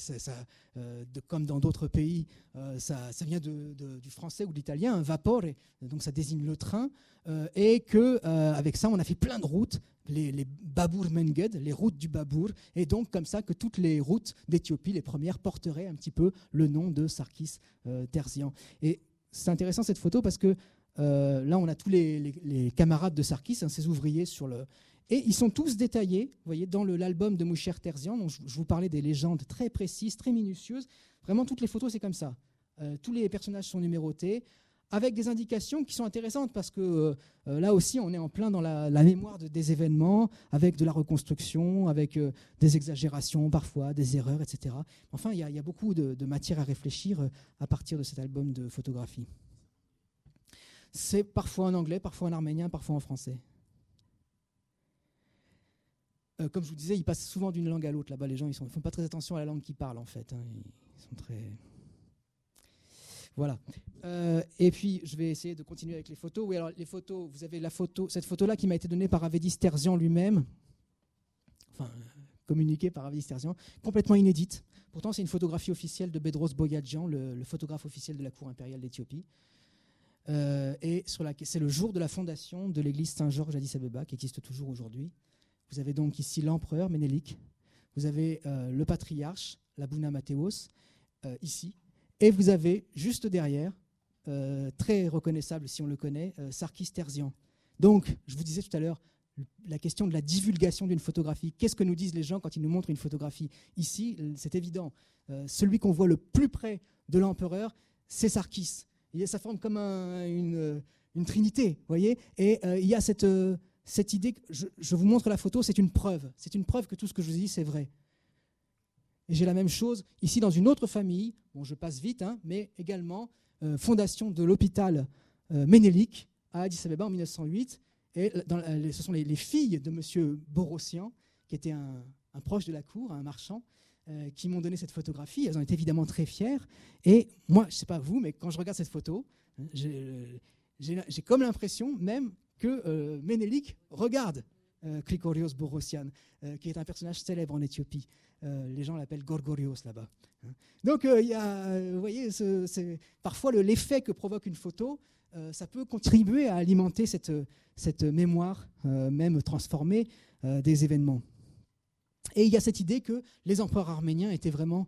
comme dans d'autres pays, ça vient du français ou de l'italien, un vapore, donc ça désigne le train, et qu'avec ça, on a fait plein de routes, les Babour Menged, les routes du Babour, et donc comme ça que toutes les routes d'Éthiopie, les premières, porteraient un petit peu le nom de Sarkis Terzian. Et c'est intéressant cette photo parce que là, on a tous les camarades de Sarkis, hein, ses ouvriers sur le... Et ils sont tous détaillés, vous voyez, dans l'album de Moucher Terzian, dont je vous parlais des légendes très précises, très minutieuses. Vraiment, toutes les photos, c'est comme ça. Tous les personnages sont numérotés, avec des indications qui sont intéressantes, parce que là aussi, on est en plein dans la mémoire des événements, avec de la reconstruction, avec des exagérations parfois, des erreurs, etc. Enfin, il y a beaucoup de matière à réfléchir à partir de cet album de photographie. C'est parfois en anglais, parfois en arménien, parfois en français. Comme je vous disais, ils passent souvent d'une langue à l'autre. Là-bas, les gens, ils ne font pas très attention à la langue qu'ils parlent, en fait. Hein. Ils sont très... Voilà. Et puis, je vais essayer de continuer avec les photos. Oui, alors, les photos, vous avez cette photo-là qui m'a été donnée par Avedis Terzian lui-même. Enfin, communiquée par Avedis Terzian. Complètement inédite. Pourtant, c'est une photographie officielle de Bedros Boyadjian, le photographe officiel de la cour impériale d'Éthiopie. Et c'est le jour de la fondation de l'église Saint-Georges à Addis Abeba, qui existe toujours aujourd'hui. Vous avez donc ici l'empereur Ménélique, vous avez le patriarche, l'Abouna Mathéos, ici, et vous avez juste derrière, très reconnaissable si on le connaît, Sarkis Terzian. Donc, je vous disais tout à l'heure, la question de la divulgation d'une photographie. Qu'est-ce que nous disent les gens quand ils nous montrent une photographie? Ici, c'est évident. Celui qu'on voit le plus près de l'empereur, c'est Sarkis. Ça forme comme une trinité, vous voyez. Et il y a cette idée que je vous montre la photo, c'est une preuve. C'est une preuve que tout ce que je vous dis, c'est vrai. Et j'ai la même chose ici dans une autre famille. Bon, je passe vite, hein, mais également fondation de l'hôpital Ménélique à Addis Abeba en 1908. Et ce sont les filles de M. Borossian, qui était un proche de la cour, un marchand, qui m'ont donné cette photographie. Elles en étaient évidemment très fières. Et moi, je ne sais pas vous, mais quand je regarde cette photo, j'ai comme l'impression même que Ménélique regarde Krikorios Borossian, qui est un personnage célèbre en Éthiopie. Les gens l'appellent Gorgorios là-bas. Donc, vous voyez, parfois l'effet que provoque une photo, ça peut contribuer à alimenter cette mémoire, même transformée, des événements. Et il y a cette idée que les empereurs éthiopiens étaient vraiment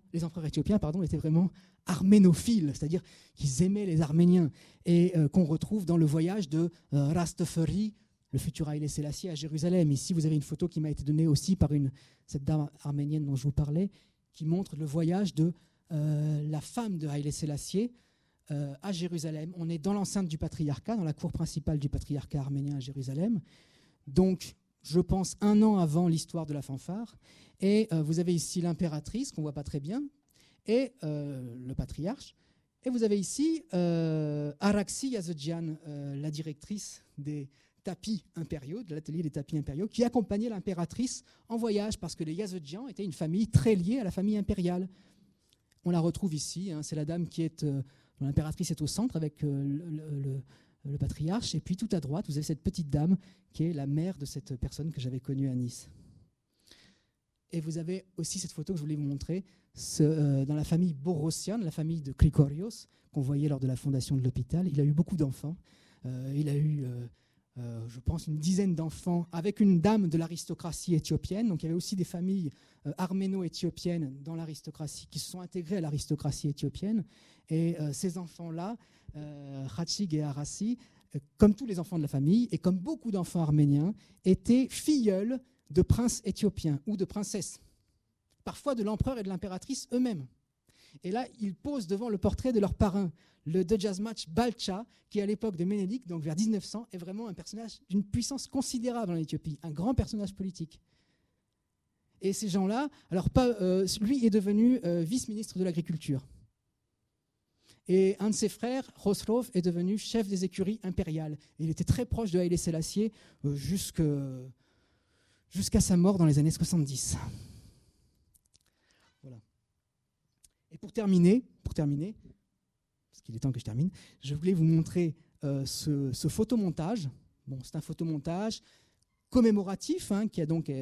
arménophiles, c'est-à-dire qu'ils aimaient les Arméniens, et qu'on retrouve dans le voyage de Rastafari, le futur Haïlé Sélassié, à Jérusalem. Ici, vous avez une photo qui m'a été donnée aussi par cette dame arménienne dont je vous parlais, qui montre le voyage de la femme de Haïlé Sélassié à Jérusalem. On est dans l'enceinte du patriarcat, dans la cour principale du patriarcat arménien à Jérusalem. Donc, je pense 1 an avant l'histoire de la fanfare. Et vous avez ici l'impératrice, qu'on ne voit pas très bien, et le patriarche, Et vous avez ici Araksi Yazidjian, la directrice des tapis impériaux, de l'atelier des tapis impériaux, qui accompagnait l'impératrice en voyage, parce que les Yazidjians étaient une famille très liée à la famille impériale. On la retrouve ici, hein, c'est la dame qui est... dont l'impératrice est au centre avec le patriarche, et puis tout à droite, vous avez cette petite dame qui est la mère de cette personne que j'avais connue à Nice. Et vous avez aussi cette photo que je voulais vous montrer, dans la famille Borossian, la famille de Krikorios, qu'on voyait lors de la fondation de l'hôpital. Il a eu beaucoup d'enfants. Il a eu, je pense, une dizaine d'enfants avec une dame de l'aristocratie éthiopienne. Donc il y avait aussi des familles arméno-éthiopiennes dans l'aristocratie qui se sont intégrées à l'aristocratie éthiopienne. Et ces enfants-là, Khatchig et Arassi, comme tous les enfants de la famille, et comme beaucoup d'enfants arméniens, étaient filleuls de princes éthiopiens ou de princesses, parfois de l'empereur et de l'impératrice eux-mêmes. Et là, ils posent devant le portrait de leur parrain, le Dejazmach Balcha, qui à l'époque de Ménélik, donc vers 1900, est vraiment un personnage d'une puissance considérable en Éthiopie, un grand personnage politique. Et ces gens-là, alors lui est devenu vice-ministre de l'Agriculture. Et un de ses frères, Khosrow, est devenu chef des écuries impériales. Et il était très proche de Haïlé Sélassié jusqu'à sa mort dans les années 70. Voilà. Et pour terminer, parce qu'il est temps que je termine, je voulais vous montrer ce photomontage. Bon, c'est un photomontage commémoratif, hein, qui a donc...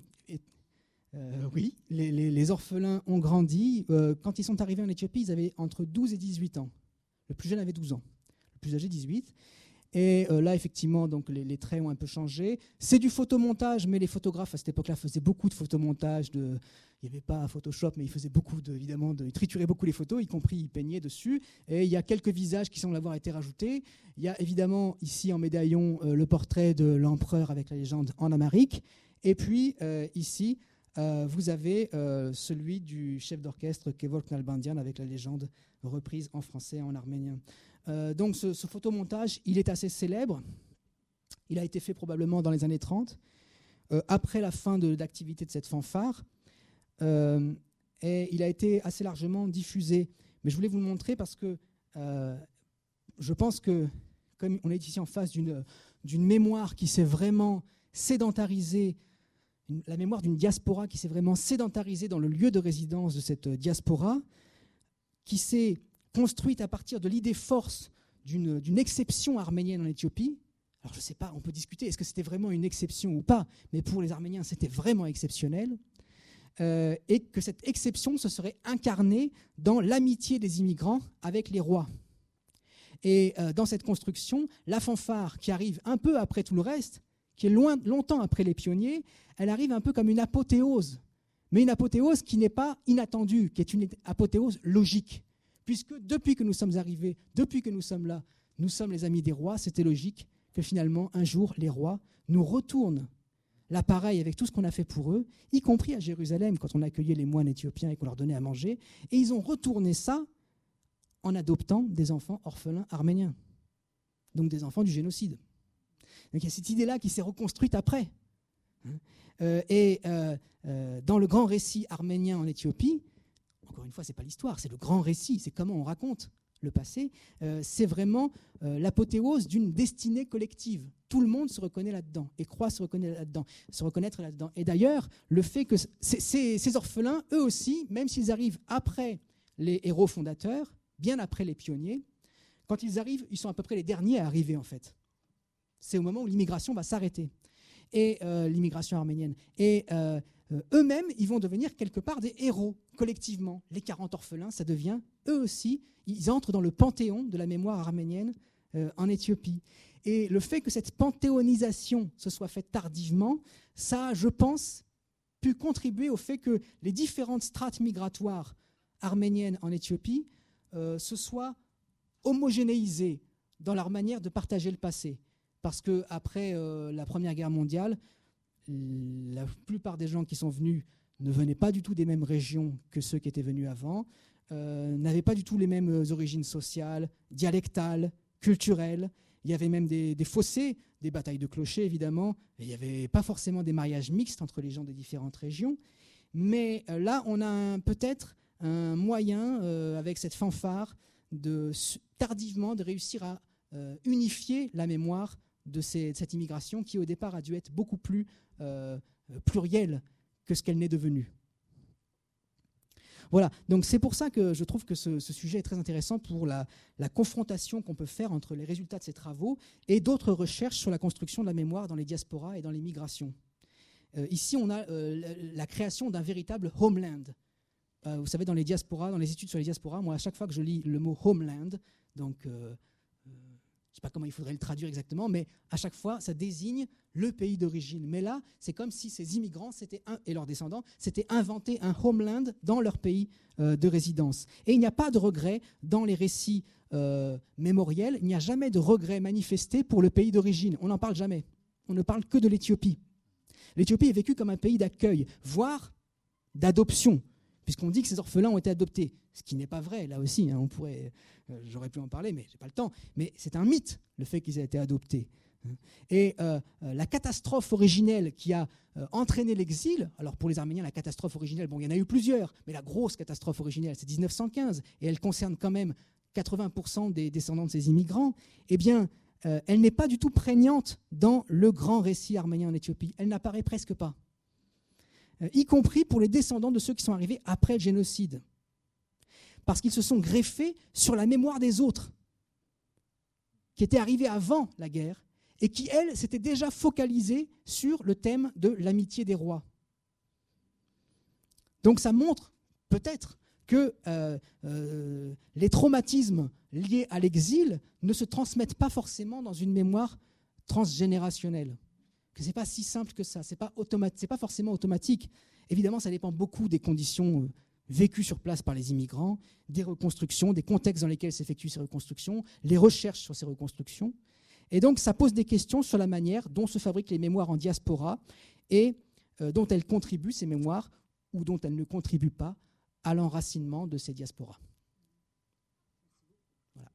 oui, les orphelins ont grandi. Quand ils sont arrivés en Éthiopie, ils avaient entre 12 et 18 ans. Le plus jeune avait 12 ans, le plus âgé 18. Et là, effectivement, donc, les traits ont un peu changé. C'est du photomontage, mais les photographes à cette époque-là faisaient beaucoup de photomontage. Il n'y avait pas Photoshop, mais ils faisaient ils trituraient beaucoup les photos, y compris ils peignaient dessus. Et il y a quelques visages qui semblent avoir été rajoutés. Il y a évidemment ici en médaillon le portrait de l'empereur avec la légende en amharique. Et puis ici, vous avez celui du chef d'orchestre Kevork Nalbandian avec la légende reprise en français et en arménien. Donc ce photomontage, il est assez célèbre. Il a été fait probablement dans les années 30, après la fin d'activité de cette fanfare. Et il a été assez largement diffusé. Mais je voulais vous le montrer parce que je pense que, comme on est ici en face d'une mémoire qui s'est vraiment sédentarisée, la mémoire d'une diaspora qui s'est vraiment sédentarisée dans le lieu de résidence de cette diaspora, qui s'est construite à partir de l'idée force d'une exception arménienne en Éthiopie. Alors je ne sais pas, on peut discuter, est-ce que c'était vraiment une exception ou pas, mais pour les Arméniens, c'était vraiment exceptionnel. Et que cette exception se serait incarnée dans l'amitié des immigrants avec les rois. Et dans cette construction, la fanfare qui arrive un peu après tout le reste, qui est longtemps après les pionniers, elle arrive un peu comme une apothéose. Mais une apothéose qui n'est pas inattendue, qui est une apothéose logique. Puisque depuis que nous sommes arrivés, depuis que nous sommes là, nous sommes les amis des rois, c'était logique que finalement, un jour, les rois nous retournent l'appareil avec tout ce qu'on a fait pour eux, y compris à Jérusalem, quand on accueillait les moines éthiopiens et qu'on leur donnait à manger. Et ils ont retourné ça en adoptant des enfants orphelins arméniens, donc des enfants du génocide. Donc il y a cette idée-là qui s'est reconstruite après. Dans le grand récit arménien en Éthiopie, encore une fois, ce n'est pas l'histoire, c'est le grand récit, c'est comment on raconte le passé, c'est vraiment l'apothéose d'une destinée collective. Tout le monde se reconnaît là-dedans et croit se reconnaître là-dedans. Et d'ailleurs, le fait que ces orphelins, eux aussi, même s'ils arrivent après les héros fondateurs, bien après les pionniers, quand ils arrivent, ils sont à peu près les derniers à arriver en fait. C'est au moment où l'immigration va s'arrêter, et l'immigration arménienne. Et eux-mêmes, ils vont devenir quelque part des héros, collectivement. Les 40 orphelins, ça devient, eux aussi, ils entrent dans le panthéon de la mémoire arménienne en Éthiopie. Et le fait que cette panthéonisation se soit faite tardivement, ça a, je pense, pu contribuer au fait que les différentes strates migratoires arméniennes en Éthiopie se soient homogénéisées dans leur manière de partager le passé. Parce qu'après la Première Guerre mondiale, la plupart des gens qui sont venus ne venaient pas du tout des mêmes régions que ceux qui étaient venus avant, n'avaient pas du tout les mêmes origines sociales, dialectales, culturelles. Il y avait même des fossés, des batailles de clochers évidemment, et il n'y avait pas forcément des mariages mixtes entre les gens des différentes régions. Mais là, on a peut-être un moyen, avec cette fanfare, tardivement de réussir à unifier la mémoire de cette immigration qui au départ a dû être beaucoup plus plurielle que ce qu'elle n'est devenue. Voilà, donc c'est pour ça que je trouve que ce sujet est très intéressant pour la confrontation qu'on peut faire entre les résultats de ces travaux et d'autres recherches sur la construction de la mémoire dans les diasporas et dans les migrations. Ici, on a la création d'un véritable homeland. Vous savez, dans les diasporas, dans les études sur les diasporas, moi, à chaque fois que je lis le mot homeland, donc je ne sais pas comment il faudrait le traduire exactement, mais à chaque fois, ça désigne le pays d'origine. Mais là, c'est comme si ces immigrants et leurs descendants s'étaient inventé un homeland dans leur pays de résidence. Et il n'y a pas de regret dans les récits mémoriels, il n'y a jamais de regret manifesté pour le pays d'origine. On n'en parle jamais. On ne parle que de l'Éthiopie. L'Éthiopie est vécue comme un pays d'accueil, voire d'adoption, puisqu'on dit que ces orphelins ont été adoptés. Ce qui n'est pas vrai, là aussi, hein, j'aurais pu en parler, mais je n'ai pas le temps. Mais c'est un mythe, le fait qu'ils aient été adoptés. Et la catastrophe originelle qui a entraîné l'exil, alors pour les Arméniens, la catastrophe originelle, bon, il y en a eu plusieurs, mais la grosse catastrophe originelle, c'est 1915, et elle concerne quand même 80% des descendants de ces immigrants, eh bien, elle n'est pas du tout prégnante dans le grand récit arménien en Éthiopie. Elle n'apparaît presque pas. Y compris pour les descendants de ceux qui sont arrivés après le génocide. Parce qu'ils se sont greffés sur la mémoire des autres, qui étaient arrivés avant la guerre, et qui, elles, s'étaient déjà focalisées sur le thème de l'amitié des rois. Donc ça montre peut-être que les traumatismes liés à l'exil ne se transmettent pas forcément dans une mémoire transgénérationnelle. Que ce n'est pas si simple que ça, ce n'est pas forcément automatique. Évidemment, ça dépend beaucoup des conditions vécues sur place par les immigrants, des reconstructions, des contextes dans lesquels s'effectuent ces reconstructions, les recherches sur ces reconstructions. Et donc, ça pose des questions sur la manière dont se fabriquent les mémoires en diaspora et dont elles contribuent, ces mémoires, ou dont elles ne contribuent pas à l'enracinement de ces diasporas. Voilà.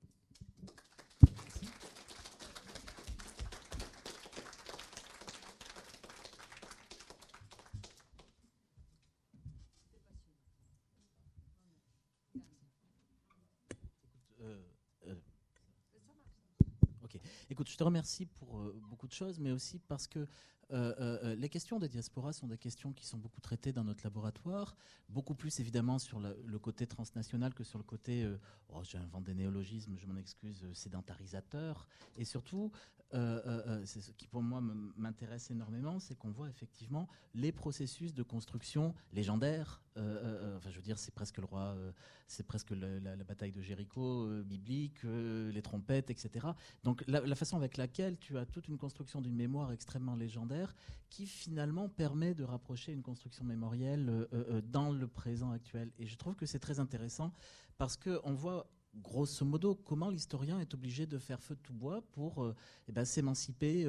Ok. Écoute, je te remercie pour beaucoup de choses, mais aussi parce que les questions des diasporas sont des questions qui sont beaucoup traitées dans notre laboratoire, beaucoup plus évidemment sur le côté transnational que sur le côté, j'invente des néologismes, je m'en excuse, sédentarisateur, et surtout, c'est ce qui pour moi m'intéresse énormément, c'est qu'on voit effectivement les processus de construction légendaires, enfin je veux dire c'est presque le roi, c'est presque la bataille de Jéricho biblique, les trompettes, etc. Donc la façon avec laquelle tu as toute une construction d'une mémoire extrêmement légendaire qui finalement permet de rapprocher une construction mémorielle dans le présent actuel. Et je trouve que c'est très intéressant parce qu'on voit grosso modo comment l'historien est obligé de faire feu de tout bois pour s'émanciper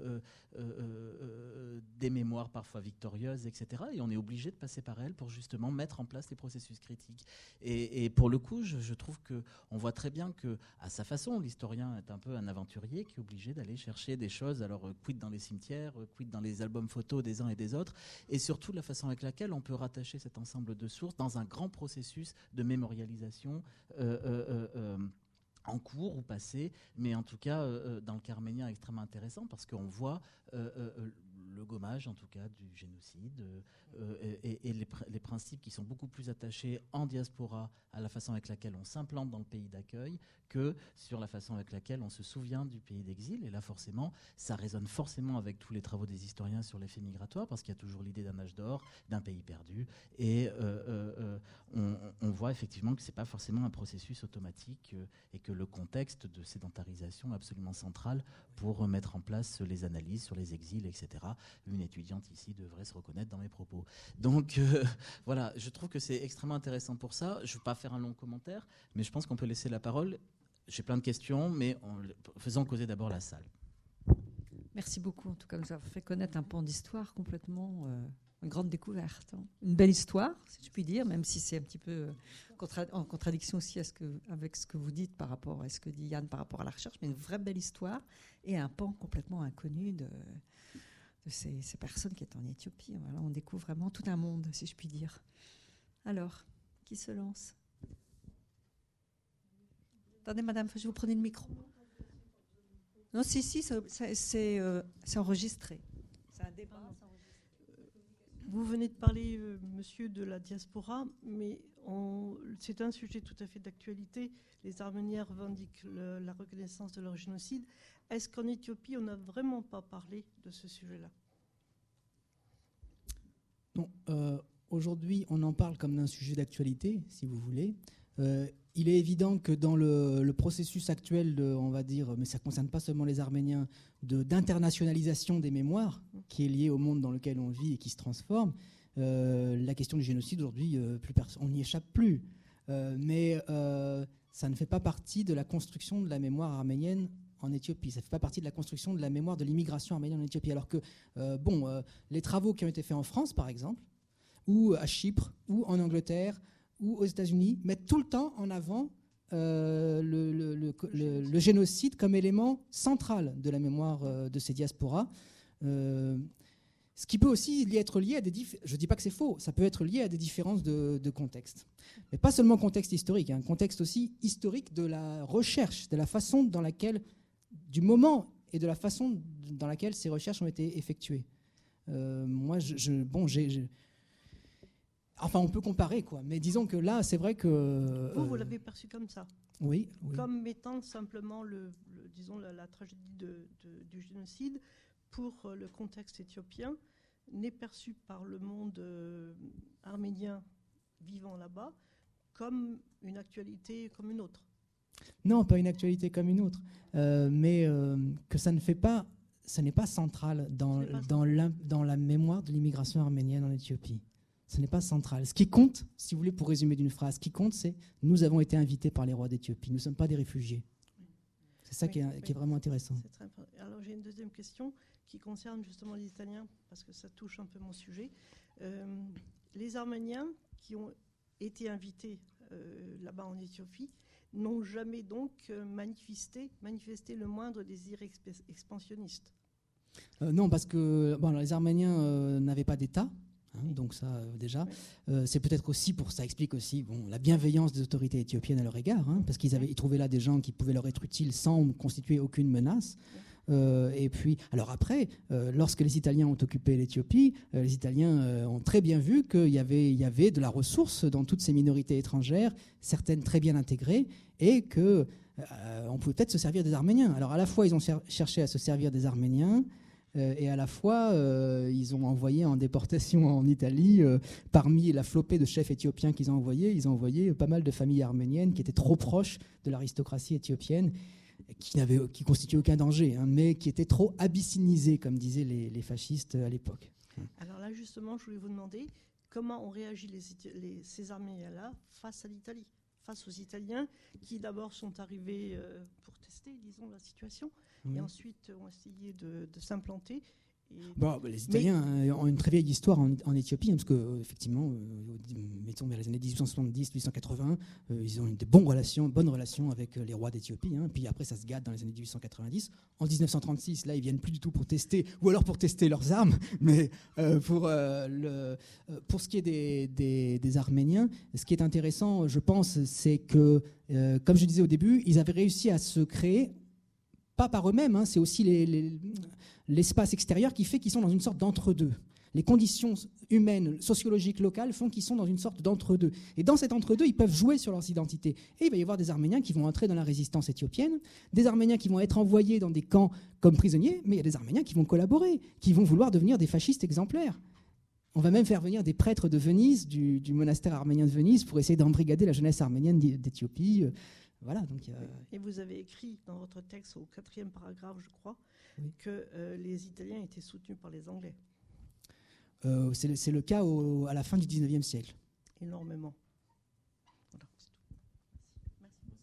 des mémoires parfois victorieuses, etc. Et on est obligé de passer par elles pour justement mettre en place les processus critiques. Et pour le coup, je trouve qu'on voit très bien qu'à sa façon, l'historien est un peu un aventurier qui est obligé d'aller chercher des choses, alors quid dans les cimetières, quid dans les albums photos des uns et des autres, et surtout la façon avec laquelle on peut rattacher cet ensemble de sources dans un grand processus de mémorialisation en cours ou passé, mais en tout cas dans le cas arménien extrêmement intéressant parce qu'on voit le gommage en tout cas du génocide et les principes qui sont beaucoup plus attachés en diaspora à la façon avec laquelle on s'implante dans le pays d'accueil que sur la façon avec laquelle on se souvient du pays d'exil. Et là forcément ça résonne forcément avec tous les travaux des historiens sur l'effet migratoire parce qu'il y a toujours l'idée d'un âge d'or, d'un pays perdu, et on voit effectivement que c'est pas forcément un processus automatique et que le contexte de sédentarisation est absolument central pour mettre en place les analyses sur les exils, etc. Une étudiante ici devrait se reconnaître dans mes propos. Donc voilà, je trouve que c'est extrêmement intéressant pour ça. Je ne vais pas faire un long commentaire, mais je pense qu'on peut laisser la parole. J'ai plein de questions, mais faisons causer d'abord la salle. Merci beaucoup, en tout cas, de nous avoir fait connaître un pan d'histoire complètement... une grande découverte, hein. Une belle histoire, si je puis dire, même si c'est un petit peu en contradiction aussi avec ce que vous dites par rapport à ce que dit Yann par rapport à la recherche, mais une vraie belle histoire et un pan complètement inconnu de ces personnes qui sont en Éthiopie. Voilà, on découvre vraiment tout un monde, si je puis dire. Alors, qui se lance ? Attendez, madame, je vous prenez le micro. Non, si, c'est enregistré. C'est un débat. Vous venez de parler, monsieur, de la diaspora, mais c'est un sujet tout à fait d'actualité. Les Arméniens revendiquent la reconnaissance de leur génocide. Est-ce qu'en Éthiopie, on n'a vraiment pas parlé de ce sujet-là? Non, aujourd'hui, on en parle comme d'un sujet d'actualité, si vous voulez. Il est évident que dans le processus actuel, on va dire, mais ça ne concerne pas seulement les Arméniens, d'internationalisation des mémoires, qui est liée au monde dans lequel on vit et qui se transforme, la question du génocide, aujourd'hui, on n'y échappe plus. Mais ça ne fait pas partie de la construction de la mémoire arménienne en Éthiopie. Ça ne fait pas partie de la construction de la mémoire de l'immigration arménienne en Éthiopie. Alors que, les travaux qui ont été faits en France, par exemple, ou à Chypre, ou en Angleterre, ou aux États-Unis, mettent tout le temps en avant le génocide comme élément central de la mémoire de ces diasporas. Ce qui peut aussi être lié à je ne dis pas que c'est faux, ça peut être lié à des différences de contexte. Mais pas seulement contexte historique, un contexte aussi historique de la recherche, de la façon dans laquelle, du moment et de la façon dans laquelle ces recherches ont été effectuées. Enfin, on peut comparer, quoi. Mais disons que là, c'est vrai que... Vous l'avez perçu comme ça? Oui. Comme mettant simplement disons, la tragédie du génocide pour le contexte éthiopien n'est perçu par le monde arménien vivant là-bas comme une actualité comme une autre. Non, pas une actualité comme une autre, mais que ça n'est pas central dans la mémoire de l'immigration arménienne en Éthiopie. Ce n'est pas central. Ce qui compte, si vous voulez, pour résumer d'une phrase, ce qui compte, c'est nous avons été invités par les rois d'Éthiopie. Nous ne sommes pas des réfugiés. C'est ça qui est vraiment intéressant. Alors j'ai une deuxième question qui concerne justement les Italiens, parce que ça touche un peu mon sujet. Les Arméniens qui ont été invités là-bas en Éthiopie n'ont jamais donc manifesté le moindre désir expansionniste. Non, parce que les Arméniens n'avaient pas d'État. Donc ça, déjà, c'est peut-être aussi ça explique aussi la bienveillance des autorités éthiopiennes à leur égard, parce qu'ils trouvaient là des gens qui pouvaient leur être utiles sans constituer aucune menace. Et puis, alors après, lorsque les Italiens ont occupé l'Éthiopie, les Italiens ont très bien vu qu'il y avait de la ressource dans toutes ces minorités étrangères, certaines très bien intégrées, et que on pouvait peut-être se servir des Arméniens. Alors à la fois, ils ont cherché à se servir des Arméniens, et à la fois, ils ont envoyé en déportation en Italie, parmi la flopée de chefs éthiopiens qu'ils ont envoyés, ils ont envoyé pas mal de familles arméniennes qui étaient trop proches de l'aristocratie éthiopienne, qui constituaient aucun danger, mais qui étaient trop abyssinisées, comme disaient les fascistes à l'époque. Alors là, justement, je voulais vous demander comment ont réagi ces Arméniens-là face à l'Italie, face aux Italiens qui d'abord sont arrivés pour tester, disons, la situation, et ensuite ont essayé de s'implanter. Les Italiens ont une très vieille histoire en Éthiopie, parce que effectivement, mettons vers les années 1870-1880, ils ont eu de bonnes relations avec les rois d'Éthiopie. Puis après, ça se gâte dans les années 1890. En 1936, là, ils viennent plus du tout pour tester, ou alors pour tester leurs armes. Mais pour ce qui est des Arméniens, ce qui est intéressant, je pense, c'est que, comme je disais au début, ils avaient réussi à se créer. Pas par eux-mêmes, c'est aussi l'espace extérieur qui fait qu'ils sont dans une sorte d'entre-deux. Les conditions humaines, sociologiques, locales font qu'ils sont dans une sorte d'entre-deux. Et dans cet entre-deux, ils peuvent jouer sur leurs identités. Et il va y avoir des Arméniens qui vont entrer dans la résistance éthiopienne, des Arméniens qui vont être envoyés dans des camps comme prisonniers, mais il y a des Arméniens qui vont collaborer, qui vont vouloir devenir des fascistes exemplaires. On va même faire venir des prêtres de Venise, du monastère arménien de Venise, pour essayer d'embrigader la jeunesse arménienne d'Éthiopie. Voilà, donc, Et vous avez écrit dans votre texte, au 4e paragraphe, je crois, que les Italiens étaient soutenus par les Anglais. C'est le cas à la fin du 19e siècle. Énormément. Voilà, c'est tout. Merci.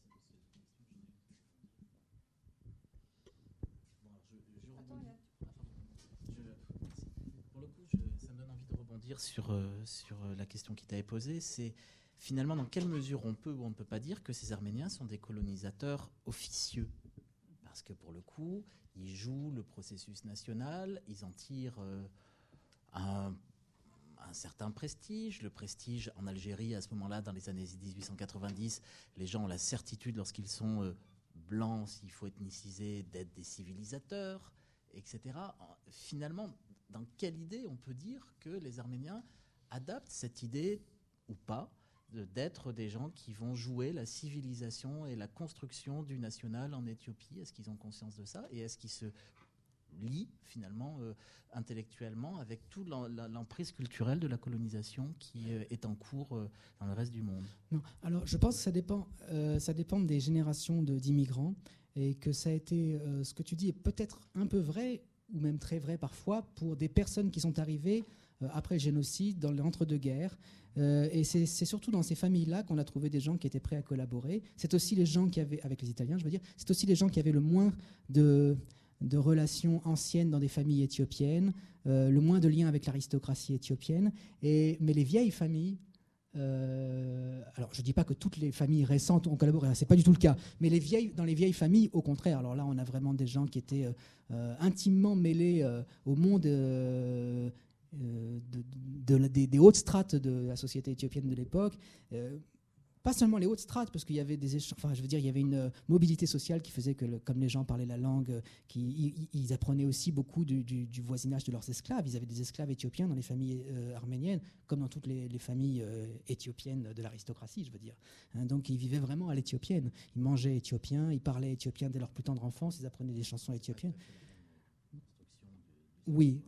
Pour le coup, ça me donne envie de rebondir sur la question qui t'avait posée. C'est finalement, dans quelle mesure on peut ou on ne peut pas dire que ces Arméniens sont des colonisateurs officieux? Parce que pour le coup, ils jouent le processus national, ils en tirent un un certain prestige. Le prestige en Algérie, à ce moment-là, dans les années 1890, les gens ont la certitude, lorsqu'ils sont blancs, s'il faut ethniciser, d'être des civilisateurs, etc. Finalement, dans quelle idée on peut dire que les Arméniens adaptent cette idée, ou pas, d'être des gens qui vont jouer la civilisation et la construction du national en Éthiopie? Est-ce qu'ils ont conscience de ça? Et est-ce qu'ils se lient finalement intellectuellement avec toute l'emprise culturelle de la colonisation qui est en cours dans le reste du monde? Non. Alors, je pense que ça dépend des générations d'immigrants, et que ça a été, ce que tu dis est peut-être un peu vrai, ou même très vrai parfois, pour des personnes qui sont arrivées après le génocide, dans l'entre-deux-guerres. Et c'est surtout dans ces familles-là qu'on a trouvé des gens qui étaient prêts à collaborer. C'est aussi les gens qui avaient, avec les Italiens, je veux dire, c'est aussi les gens qui avaient le moins de relations anciennes dans des familles éthiopiennes, le moins de liens avec l'aristocratie éthiopienne. Mais les vieilles familles, alors je ne dis pas que toutes les familles récentes ont collaboré, ce n'est pas du tout le cas, mais dans les vieilles familles, au contraire. Alors là, on a vraiment des gens qui étaient intimement mêlés au monde des hautes strates de la société éthiopienne de l'époque. Pas seulement les hautes strates, parce qu'il y avait des échanges, enfin, je veux dire, il y avait une mobilité sociale qui faisait que, comme les gens parlaient la langue, ils apprenaient aussi beaucoup du voisinage de leurs esclaves. Ils avaient des esclaves éthiopiens dans les familles arméniennes, comme dans toutes les familles éthiopiennes de l'aristocratie, je veux dire. Donc ils vivaient vraiment à l'éthiopienne. Ils mangeaient éthiopien, ils parlaient éthiopien dès leur plus tendre enfance, ils apprenaient des chansons éthiopiennes. Oui.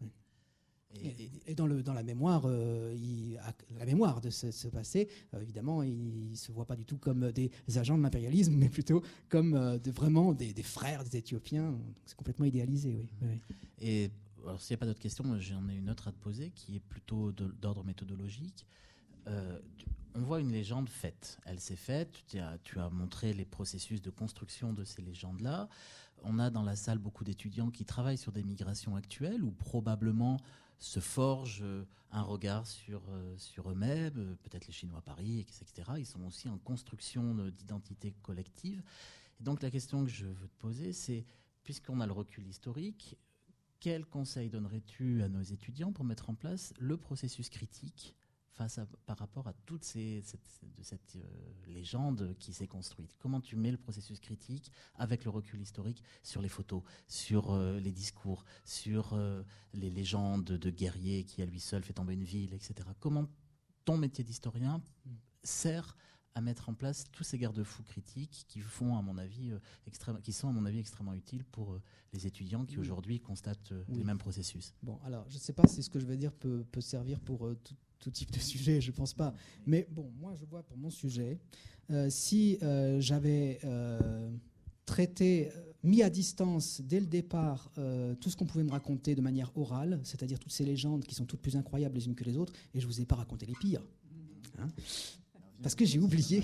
Et dans la mémoire, la mémoire de ce passé, évidemment, ils ne se voient pas du tout comme des agents de l'impérialisme, mais plutôt comme vraiment des frères des Éthiopiens. Donc c'est complètement idéalisé, oui. Et alors, s'il n'y a pas d'autres questions, j'en ai une autre à te poser qui est plutôt d'ordre méthodologique. On voit une légende faite. Elle s'est faite. Tu as montré les processus de construction de ces légendes-là. On a dans la salle beaucoup d'étudiants qui travaillent sur des migrations actuelles ou probablement se forgent un regard sur eux-mêmes, peut-être les Chinois à Paris, etc. Ils sont aussi en construction d'identité collective. Et donc la question que je veux te poser, c'est, puisqu'on a le recul historique, quel conseil donnerais-tu à nos étudiants pour mettre en place le processus critique par rapport à toute cette légende qui s'est construite? Comment tu mets le processus critique avec le recul historique sur les photos, sur les discours, sur les légendes de guerriers qui à lui seul fait tomber une ville, etc. Comment ton métier d'historien sert à mettre en place tous ces garde-fous critiques qui sont à mon avis extrêmement utiles pour les étudiants qui aujourd'hui constatent les mêmes processus? Bon, alors je ne sais pas si ce que je vais dire peut servir pour tout type de sujet, je ne pense pas. Mais bon, moi je vois pour mon sujet, si j'avais mis à distance dès le départ tout ce qu'on pouvait me raconter de manière orale, c'est-à-dire toutes ces légendes qui sont toutes plus incroyables les unes que les autres, et je ne vous ai pas raconté les pires. Parce que j'ai oublié.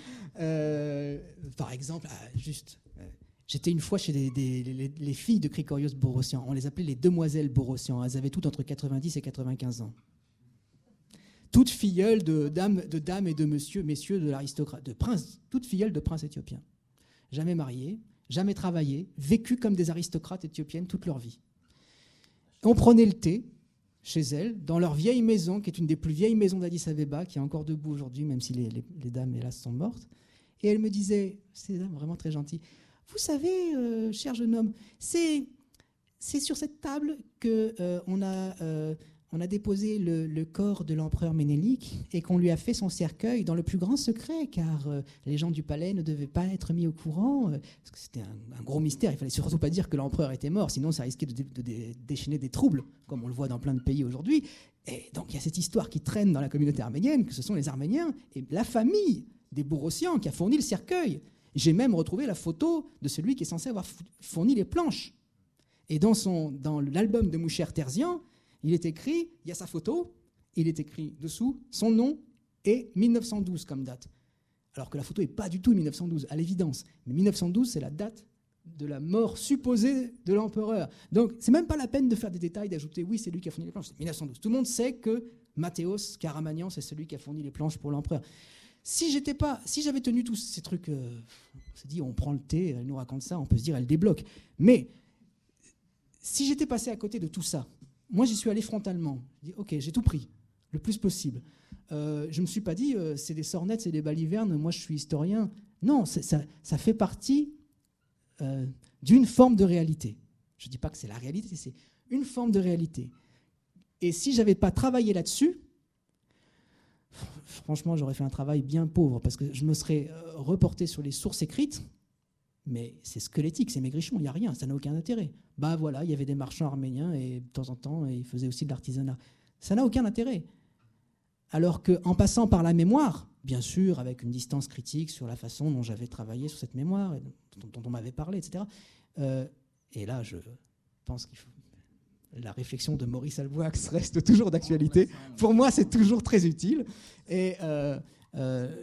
Par exemple, j'étais une fois chez les filles de Krikorios Borossian. On les appelait les demoiselles Borossian. Elles avaient toutes entre 90 et 95 ans. Toutes filleules de dames et de messieurs de l'aristocrate, de princes, toutes filleules de princes éthiopiens. Jamais mariées, jamais travaillées, vécues comme des aristocrates éthiopiennes toute leur vie. On prenait le thé chez elles, dans leur vieille maison, qui est une des plus vieilles maisons d'Addis Abeba, qui est encore debout aujourd'hui, même si les dames, hélas, sont mortes. Et elles me disaient, ces dames vraiment très gentilles, vous savez, cher jeune homme, c'est sur cette table qu'on a déposé le corps de l'empereur Ménélique et qu'on lui a fait son cercueil dans le plus grand secret, car les gens du palais ne devaient pas être mis au courant, parce que c'était un gros mystère. Il ne fallait surtout pas dire que l'empereur était mort, sinon ça risquait de déchaîner des troubles, comme on le voit dans plein de pays aujourd'hui. Et donc il y a cette histoire qui traîne dans la communauté arménienne, que ce sont les Arméniens et la famille des Borossian qui a fourni le cercueil. J'ai même retrouvé la photo de celui qui est censé avoir fourni les planches. Et dans l'album de Moucher Terzian, il est écrit, il y a sa photo, il est écrit dessous son nom et 1912 comme date. Alors que la photo n'est pas du tout 1912, à l'évidence. Mais 1912, c'est la date de la mort supposée de l'empereur. Donc, c'est même pas la peine de faire des détails, d'ajouter, oui, c'est lui qui a fourni les planches, c'est 1912. Tout le monde sait que Mathéos Karamanian, c'est celui qui a fourni les planches pour l'empereur. Si j'avais tenu tous ces trucs, on s'est dit, on prend le thé, elle nous raconte ça, on peut se dire, elle débloque. Mais si j'étais passé à côté de tout ça, moi, j'y suis allé frontalement. Je dis, OK, j'ai tout pris, le plus possible. Je ne me suis pas dit, c'est des sornettes, c'est des balivernes, moi, je suis historien. Non, ça fait partie d'une forme de réalité. Je ne dis pas que c'est la réalité, c'est une forme de réalité. Et si je n'avais pas travaillé là-dessus, franchement, j'aurais fait un travail bien pauvre, parce que je me serais reporté sur les sources écrites, mais c'est squelettique, c'est maigrichon, il n'y a rien, ça n'a aucun intérêt. Bah voilà, il y avait des marchands arméniens, et de temps en temps, ils faisaient aussi de l'artisanat. Ça n'a aucun intérêt. Alors qu'en passant par la mémoire, bien sûr, avec une distance critique sur la façon dont j'avais travaillé sur cette mémoire, et dont on m'avait parlé, etc. Et là, je pense qu'il faut... La réflexion de Maurice Halbwachs reste toujours d'actualité. Pour moi, c'est toujours très utile. Et ce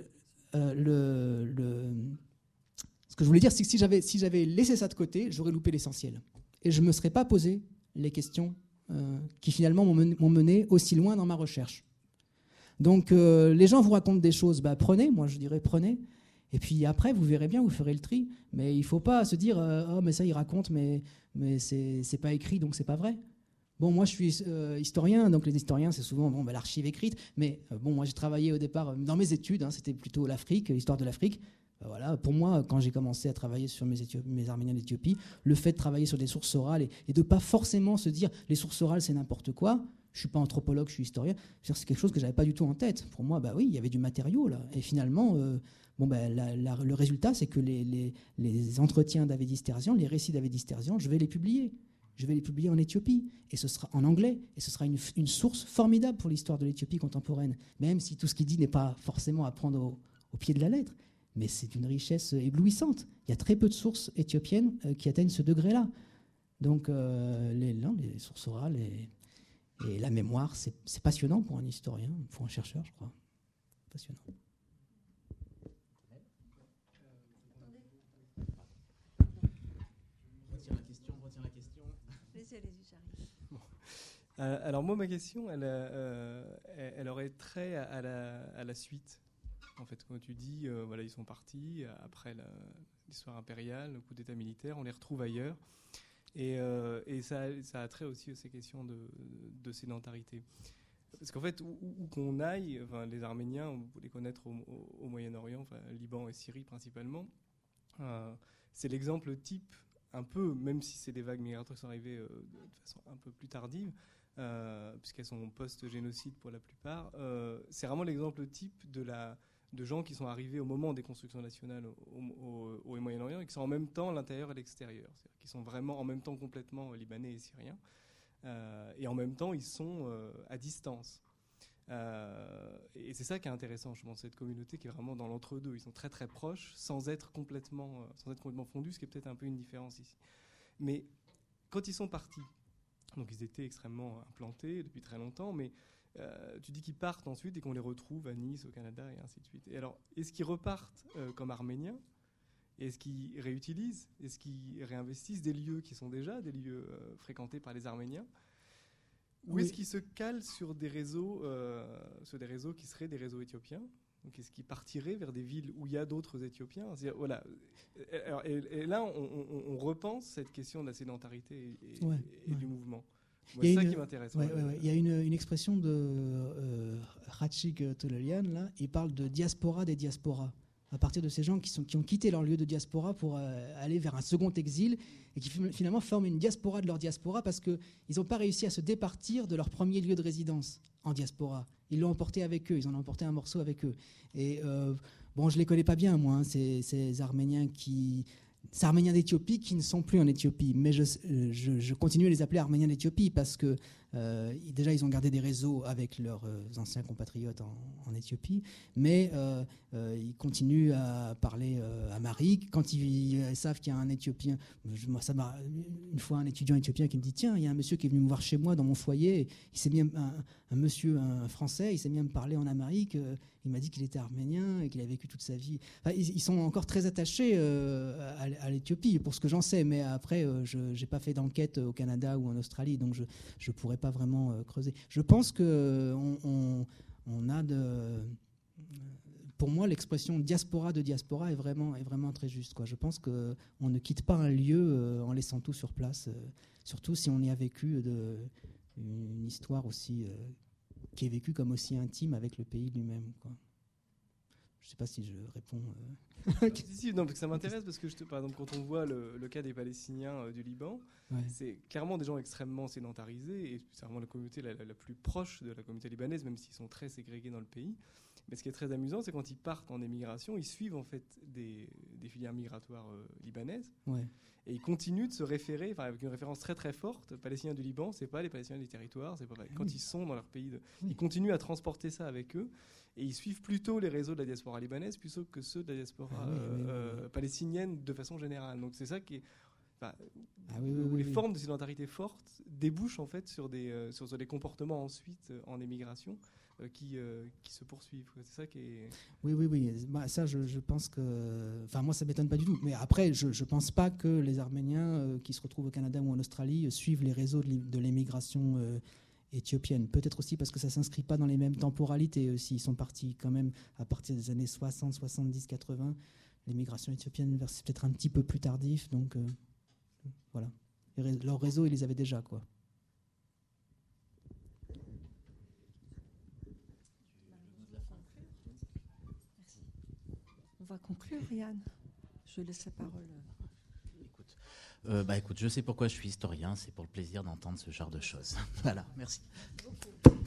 que je voulais dire, c'est que si j'avais laissé ça de côté, j'aurais loupé l'essentiel. Et je ne me serais pas posé les questions qui finalement m'ont mené aussi loin dans ma recherche. Donc, les gens vous racontent des choses, prenez, moi je dirais prenez. Et puis après, vous verrez bien, vous ferez le tri. Mais il ne faut pas se dire, oh, mais ça, il raconte, mais c'est pas écrit, donc c'est pas vrai. Bon, moi, je suis historien, donc les historiens, c'est souvent l'archive écrite. Mais moi, j'ai travaillé au départ dans mes études, c'était plutôt l'Afrique, l'histoire de l'Afrique. Voilà, pour moi, quand j'ai commencé à travailler sur mes Arméniens d'Éthiopie, le fait de travailler sur des sources orales et de ne pas forcément se dire les sources orales, c'est n'importe quoi. Je ne suis pas anthropologue, je suis historien. C'est quelque chose que je n'avais pas du tout en tête. Pour moi, oui, il y avait du matériau là. Et finalement, le résultat, c'est que les entretiens d'Avédis Terzian, les récits d'Avédis Terzian, je vais les publier. Je vais les publier en Éthiopie, et ce sera en anglais, et ce sera une source formidable pour l'histoire de l'Éthiopie contemporaine, même si tout ce qu'il dit n'est pas forcément à prendre au pied de la lettre, mais c'est une richesse éblouissante. Il y a très peu de sources éthiopiennes qui atteignent ce degré-là. Donc les sources orales et la mémoire, c'est passionnant pour un historien, pour un chercheur, je crois. Passionnant. Alors moi, ma question, elle aurait trait à la suite. En fait, quand tu dis, ils sont partis après l'histoire impériale, le coup d'État militaire, on les retrouve ailleurs. Et ça a trait aussi à ces questions de sédentarité. Parce qu'en fait, où qu'on aille, les Arméniens, vous pouvez les connaître au Moyen-Orient, Liban et Syrie principalement, c'est l'exemple type, un peu, même si c'est des vagues migratoires qui sont arrivées de façon un peu plus tardive, puisqu'elles sont post-génocide pour la plupart, c'est vraiment l'exemple type de gens qui sont arrivés au moment des constructions nationales au Moyen-Orient et qui sont en même temps à l'intérieur et à l'extérieur, c'est-à-dire qui sont vraiment en même temps complètement libanais et syriens, et en même temps ils sont à distance. Et c'est ça qui est intéressant, je pense, cette communauté qui est vraiment dans l'entre-deux. Ils sont très très proches, sans être complètement fondus, ce qui est peut-être un peu une différence ici. Mais quand ils sont partis, donc ils étaient extrêmement implantés depuis très longtemps, mais tu dis qu'ils partent ensuite et qu'on les retrouve à Nice, au Canada, et ainsi de suite. Et alors, est-ce qu'ils repartent comme Arméniens ? Est-ce qu'ils réutilisent ? Est-ce qu'ils réinvestissent des lieux qui sont déjà des lieux fréquentés par les Arméniens ? Ou est-ce qu'ils se calent sur des réseaux qui seraient des réseaux éthiopiens ? Donc, est-ce qu'ils partiraient vers des villes où il y a d'autres Éthiopiens ? Voilà. Alors, et là, on repense cette question de la sédentarité et du mouvement. C'est ça qui m'intéresse. Il y a une expression de Hachig Tolelian, là, il parle de diaspora des diasporas, à partir de ces gens qui ont quitté leur lieu de diaspora pour aller vers un second exil et qui finalement forment une diaspora de leur diaspora parce qu'ils n'ont pas réussi à se départir de leur premier lieu de résidence en diaspora. Ils l'ont emporté avec eux, ils en ont emporté un morceau avec eux. Et je ne les connais pas bien, moi, ces Arméniens d'Éthiopie qui ne sont plus en Éthiopie. Mais je continue à les appeler Arméniens d'Éthiopie parce que déjà, ils ont gardé des réseaux avec leurs anciens compatriotes en Éthiopie, mais ils continuent à parler amharique. Quand ils savent qu'il y a un Éthiopien, une fois un étudiant éthiopien qui me dit « Tiens, il y a un monsieur qui est venu me voir chez moi dans mon foyer, il s'est mis un Français, il s'est mis à me parler en amharique, il m'a dit qu'il était arménien et qu'il avait vécu toute sa vie. » Ils sont encore très attachés à l'Éthiopie, pour ce que j'en sais, mais après, je n'ai pas fait d'enquête au Canada ou en Australie, donc je ne pourrais pas vraiment creuser. Je pense qu'on a pour moi, l'expression diaspora de diaspora est vraiment très juste, quoi. Je pense qu'on ne quitte pas un lieu en laissant tout sur place, surtout si on y a vécu une histoire aussi qui est vécue comme aussi intime avec le pays lui-même, quoi. Je ne sais pas si je réponds. Si, non, parce que ça m'intéresse parce que, par exemple, quand on voit le cas des Palestiniens du Liban, Ouais. c'est clairement des gens extrêmement sédentarisés et c'est vraiment la communauté la plus proche de la communauté libanaise, même s'ils sont très ségrégés dans le pays. Mais ce qui est très amusant, c'est quand ils partent en émigration, ils suivent en fait des filières migratoires libanaises. Ouais. Et ils continuent de se référer, avec une référence très très forte, Palestiniens du Liban, c'est pas les Palestiniens du territoire, c'est pas quand oui. ils sont dans leur pays, Oui. ils continuent à transporter ça avec eux, et ils suivent plutôt les réseaux de la diaspora libanaise plutôt que ceux de la diaspora oui. palestinienne de façon générale. Donc c'est ça qui est, Oui, où les oui. formes de sédentarité fortes débouchent en fait sur des comportements ensuite en émigration qui se poursuivent. C'est ça qui est. Oui. Bah, ça, je pense que. Enfin, moi, ça m'étonne pas du tout. Mais après, je ne pense pas que les Arméniens qui se retrouvent au Canada ou en Australie suivent les réseaux de l'émigration éthiopienne. Peut-être aussi parce que ça ne s'inscrit pas dans les mêmes temporalités. S'ils sont partis quand même à partir des années 60, 70, 80, l'émigration éthiopienne, c'est peut-être un petit peu plus tardif. Donc, voilà. Leur réseau, ils les avaient déjà, quoi. On va conclure, Yann. Je laisse la parole. Écoute, je sais pourquoi je suis historien, c'est pour le plaisir d'entendre ce genre de choses. Voilà, merci.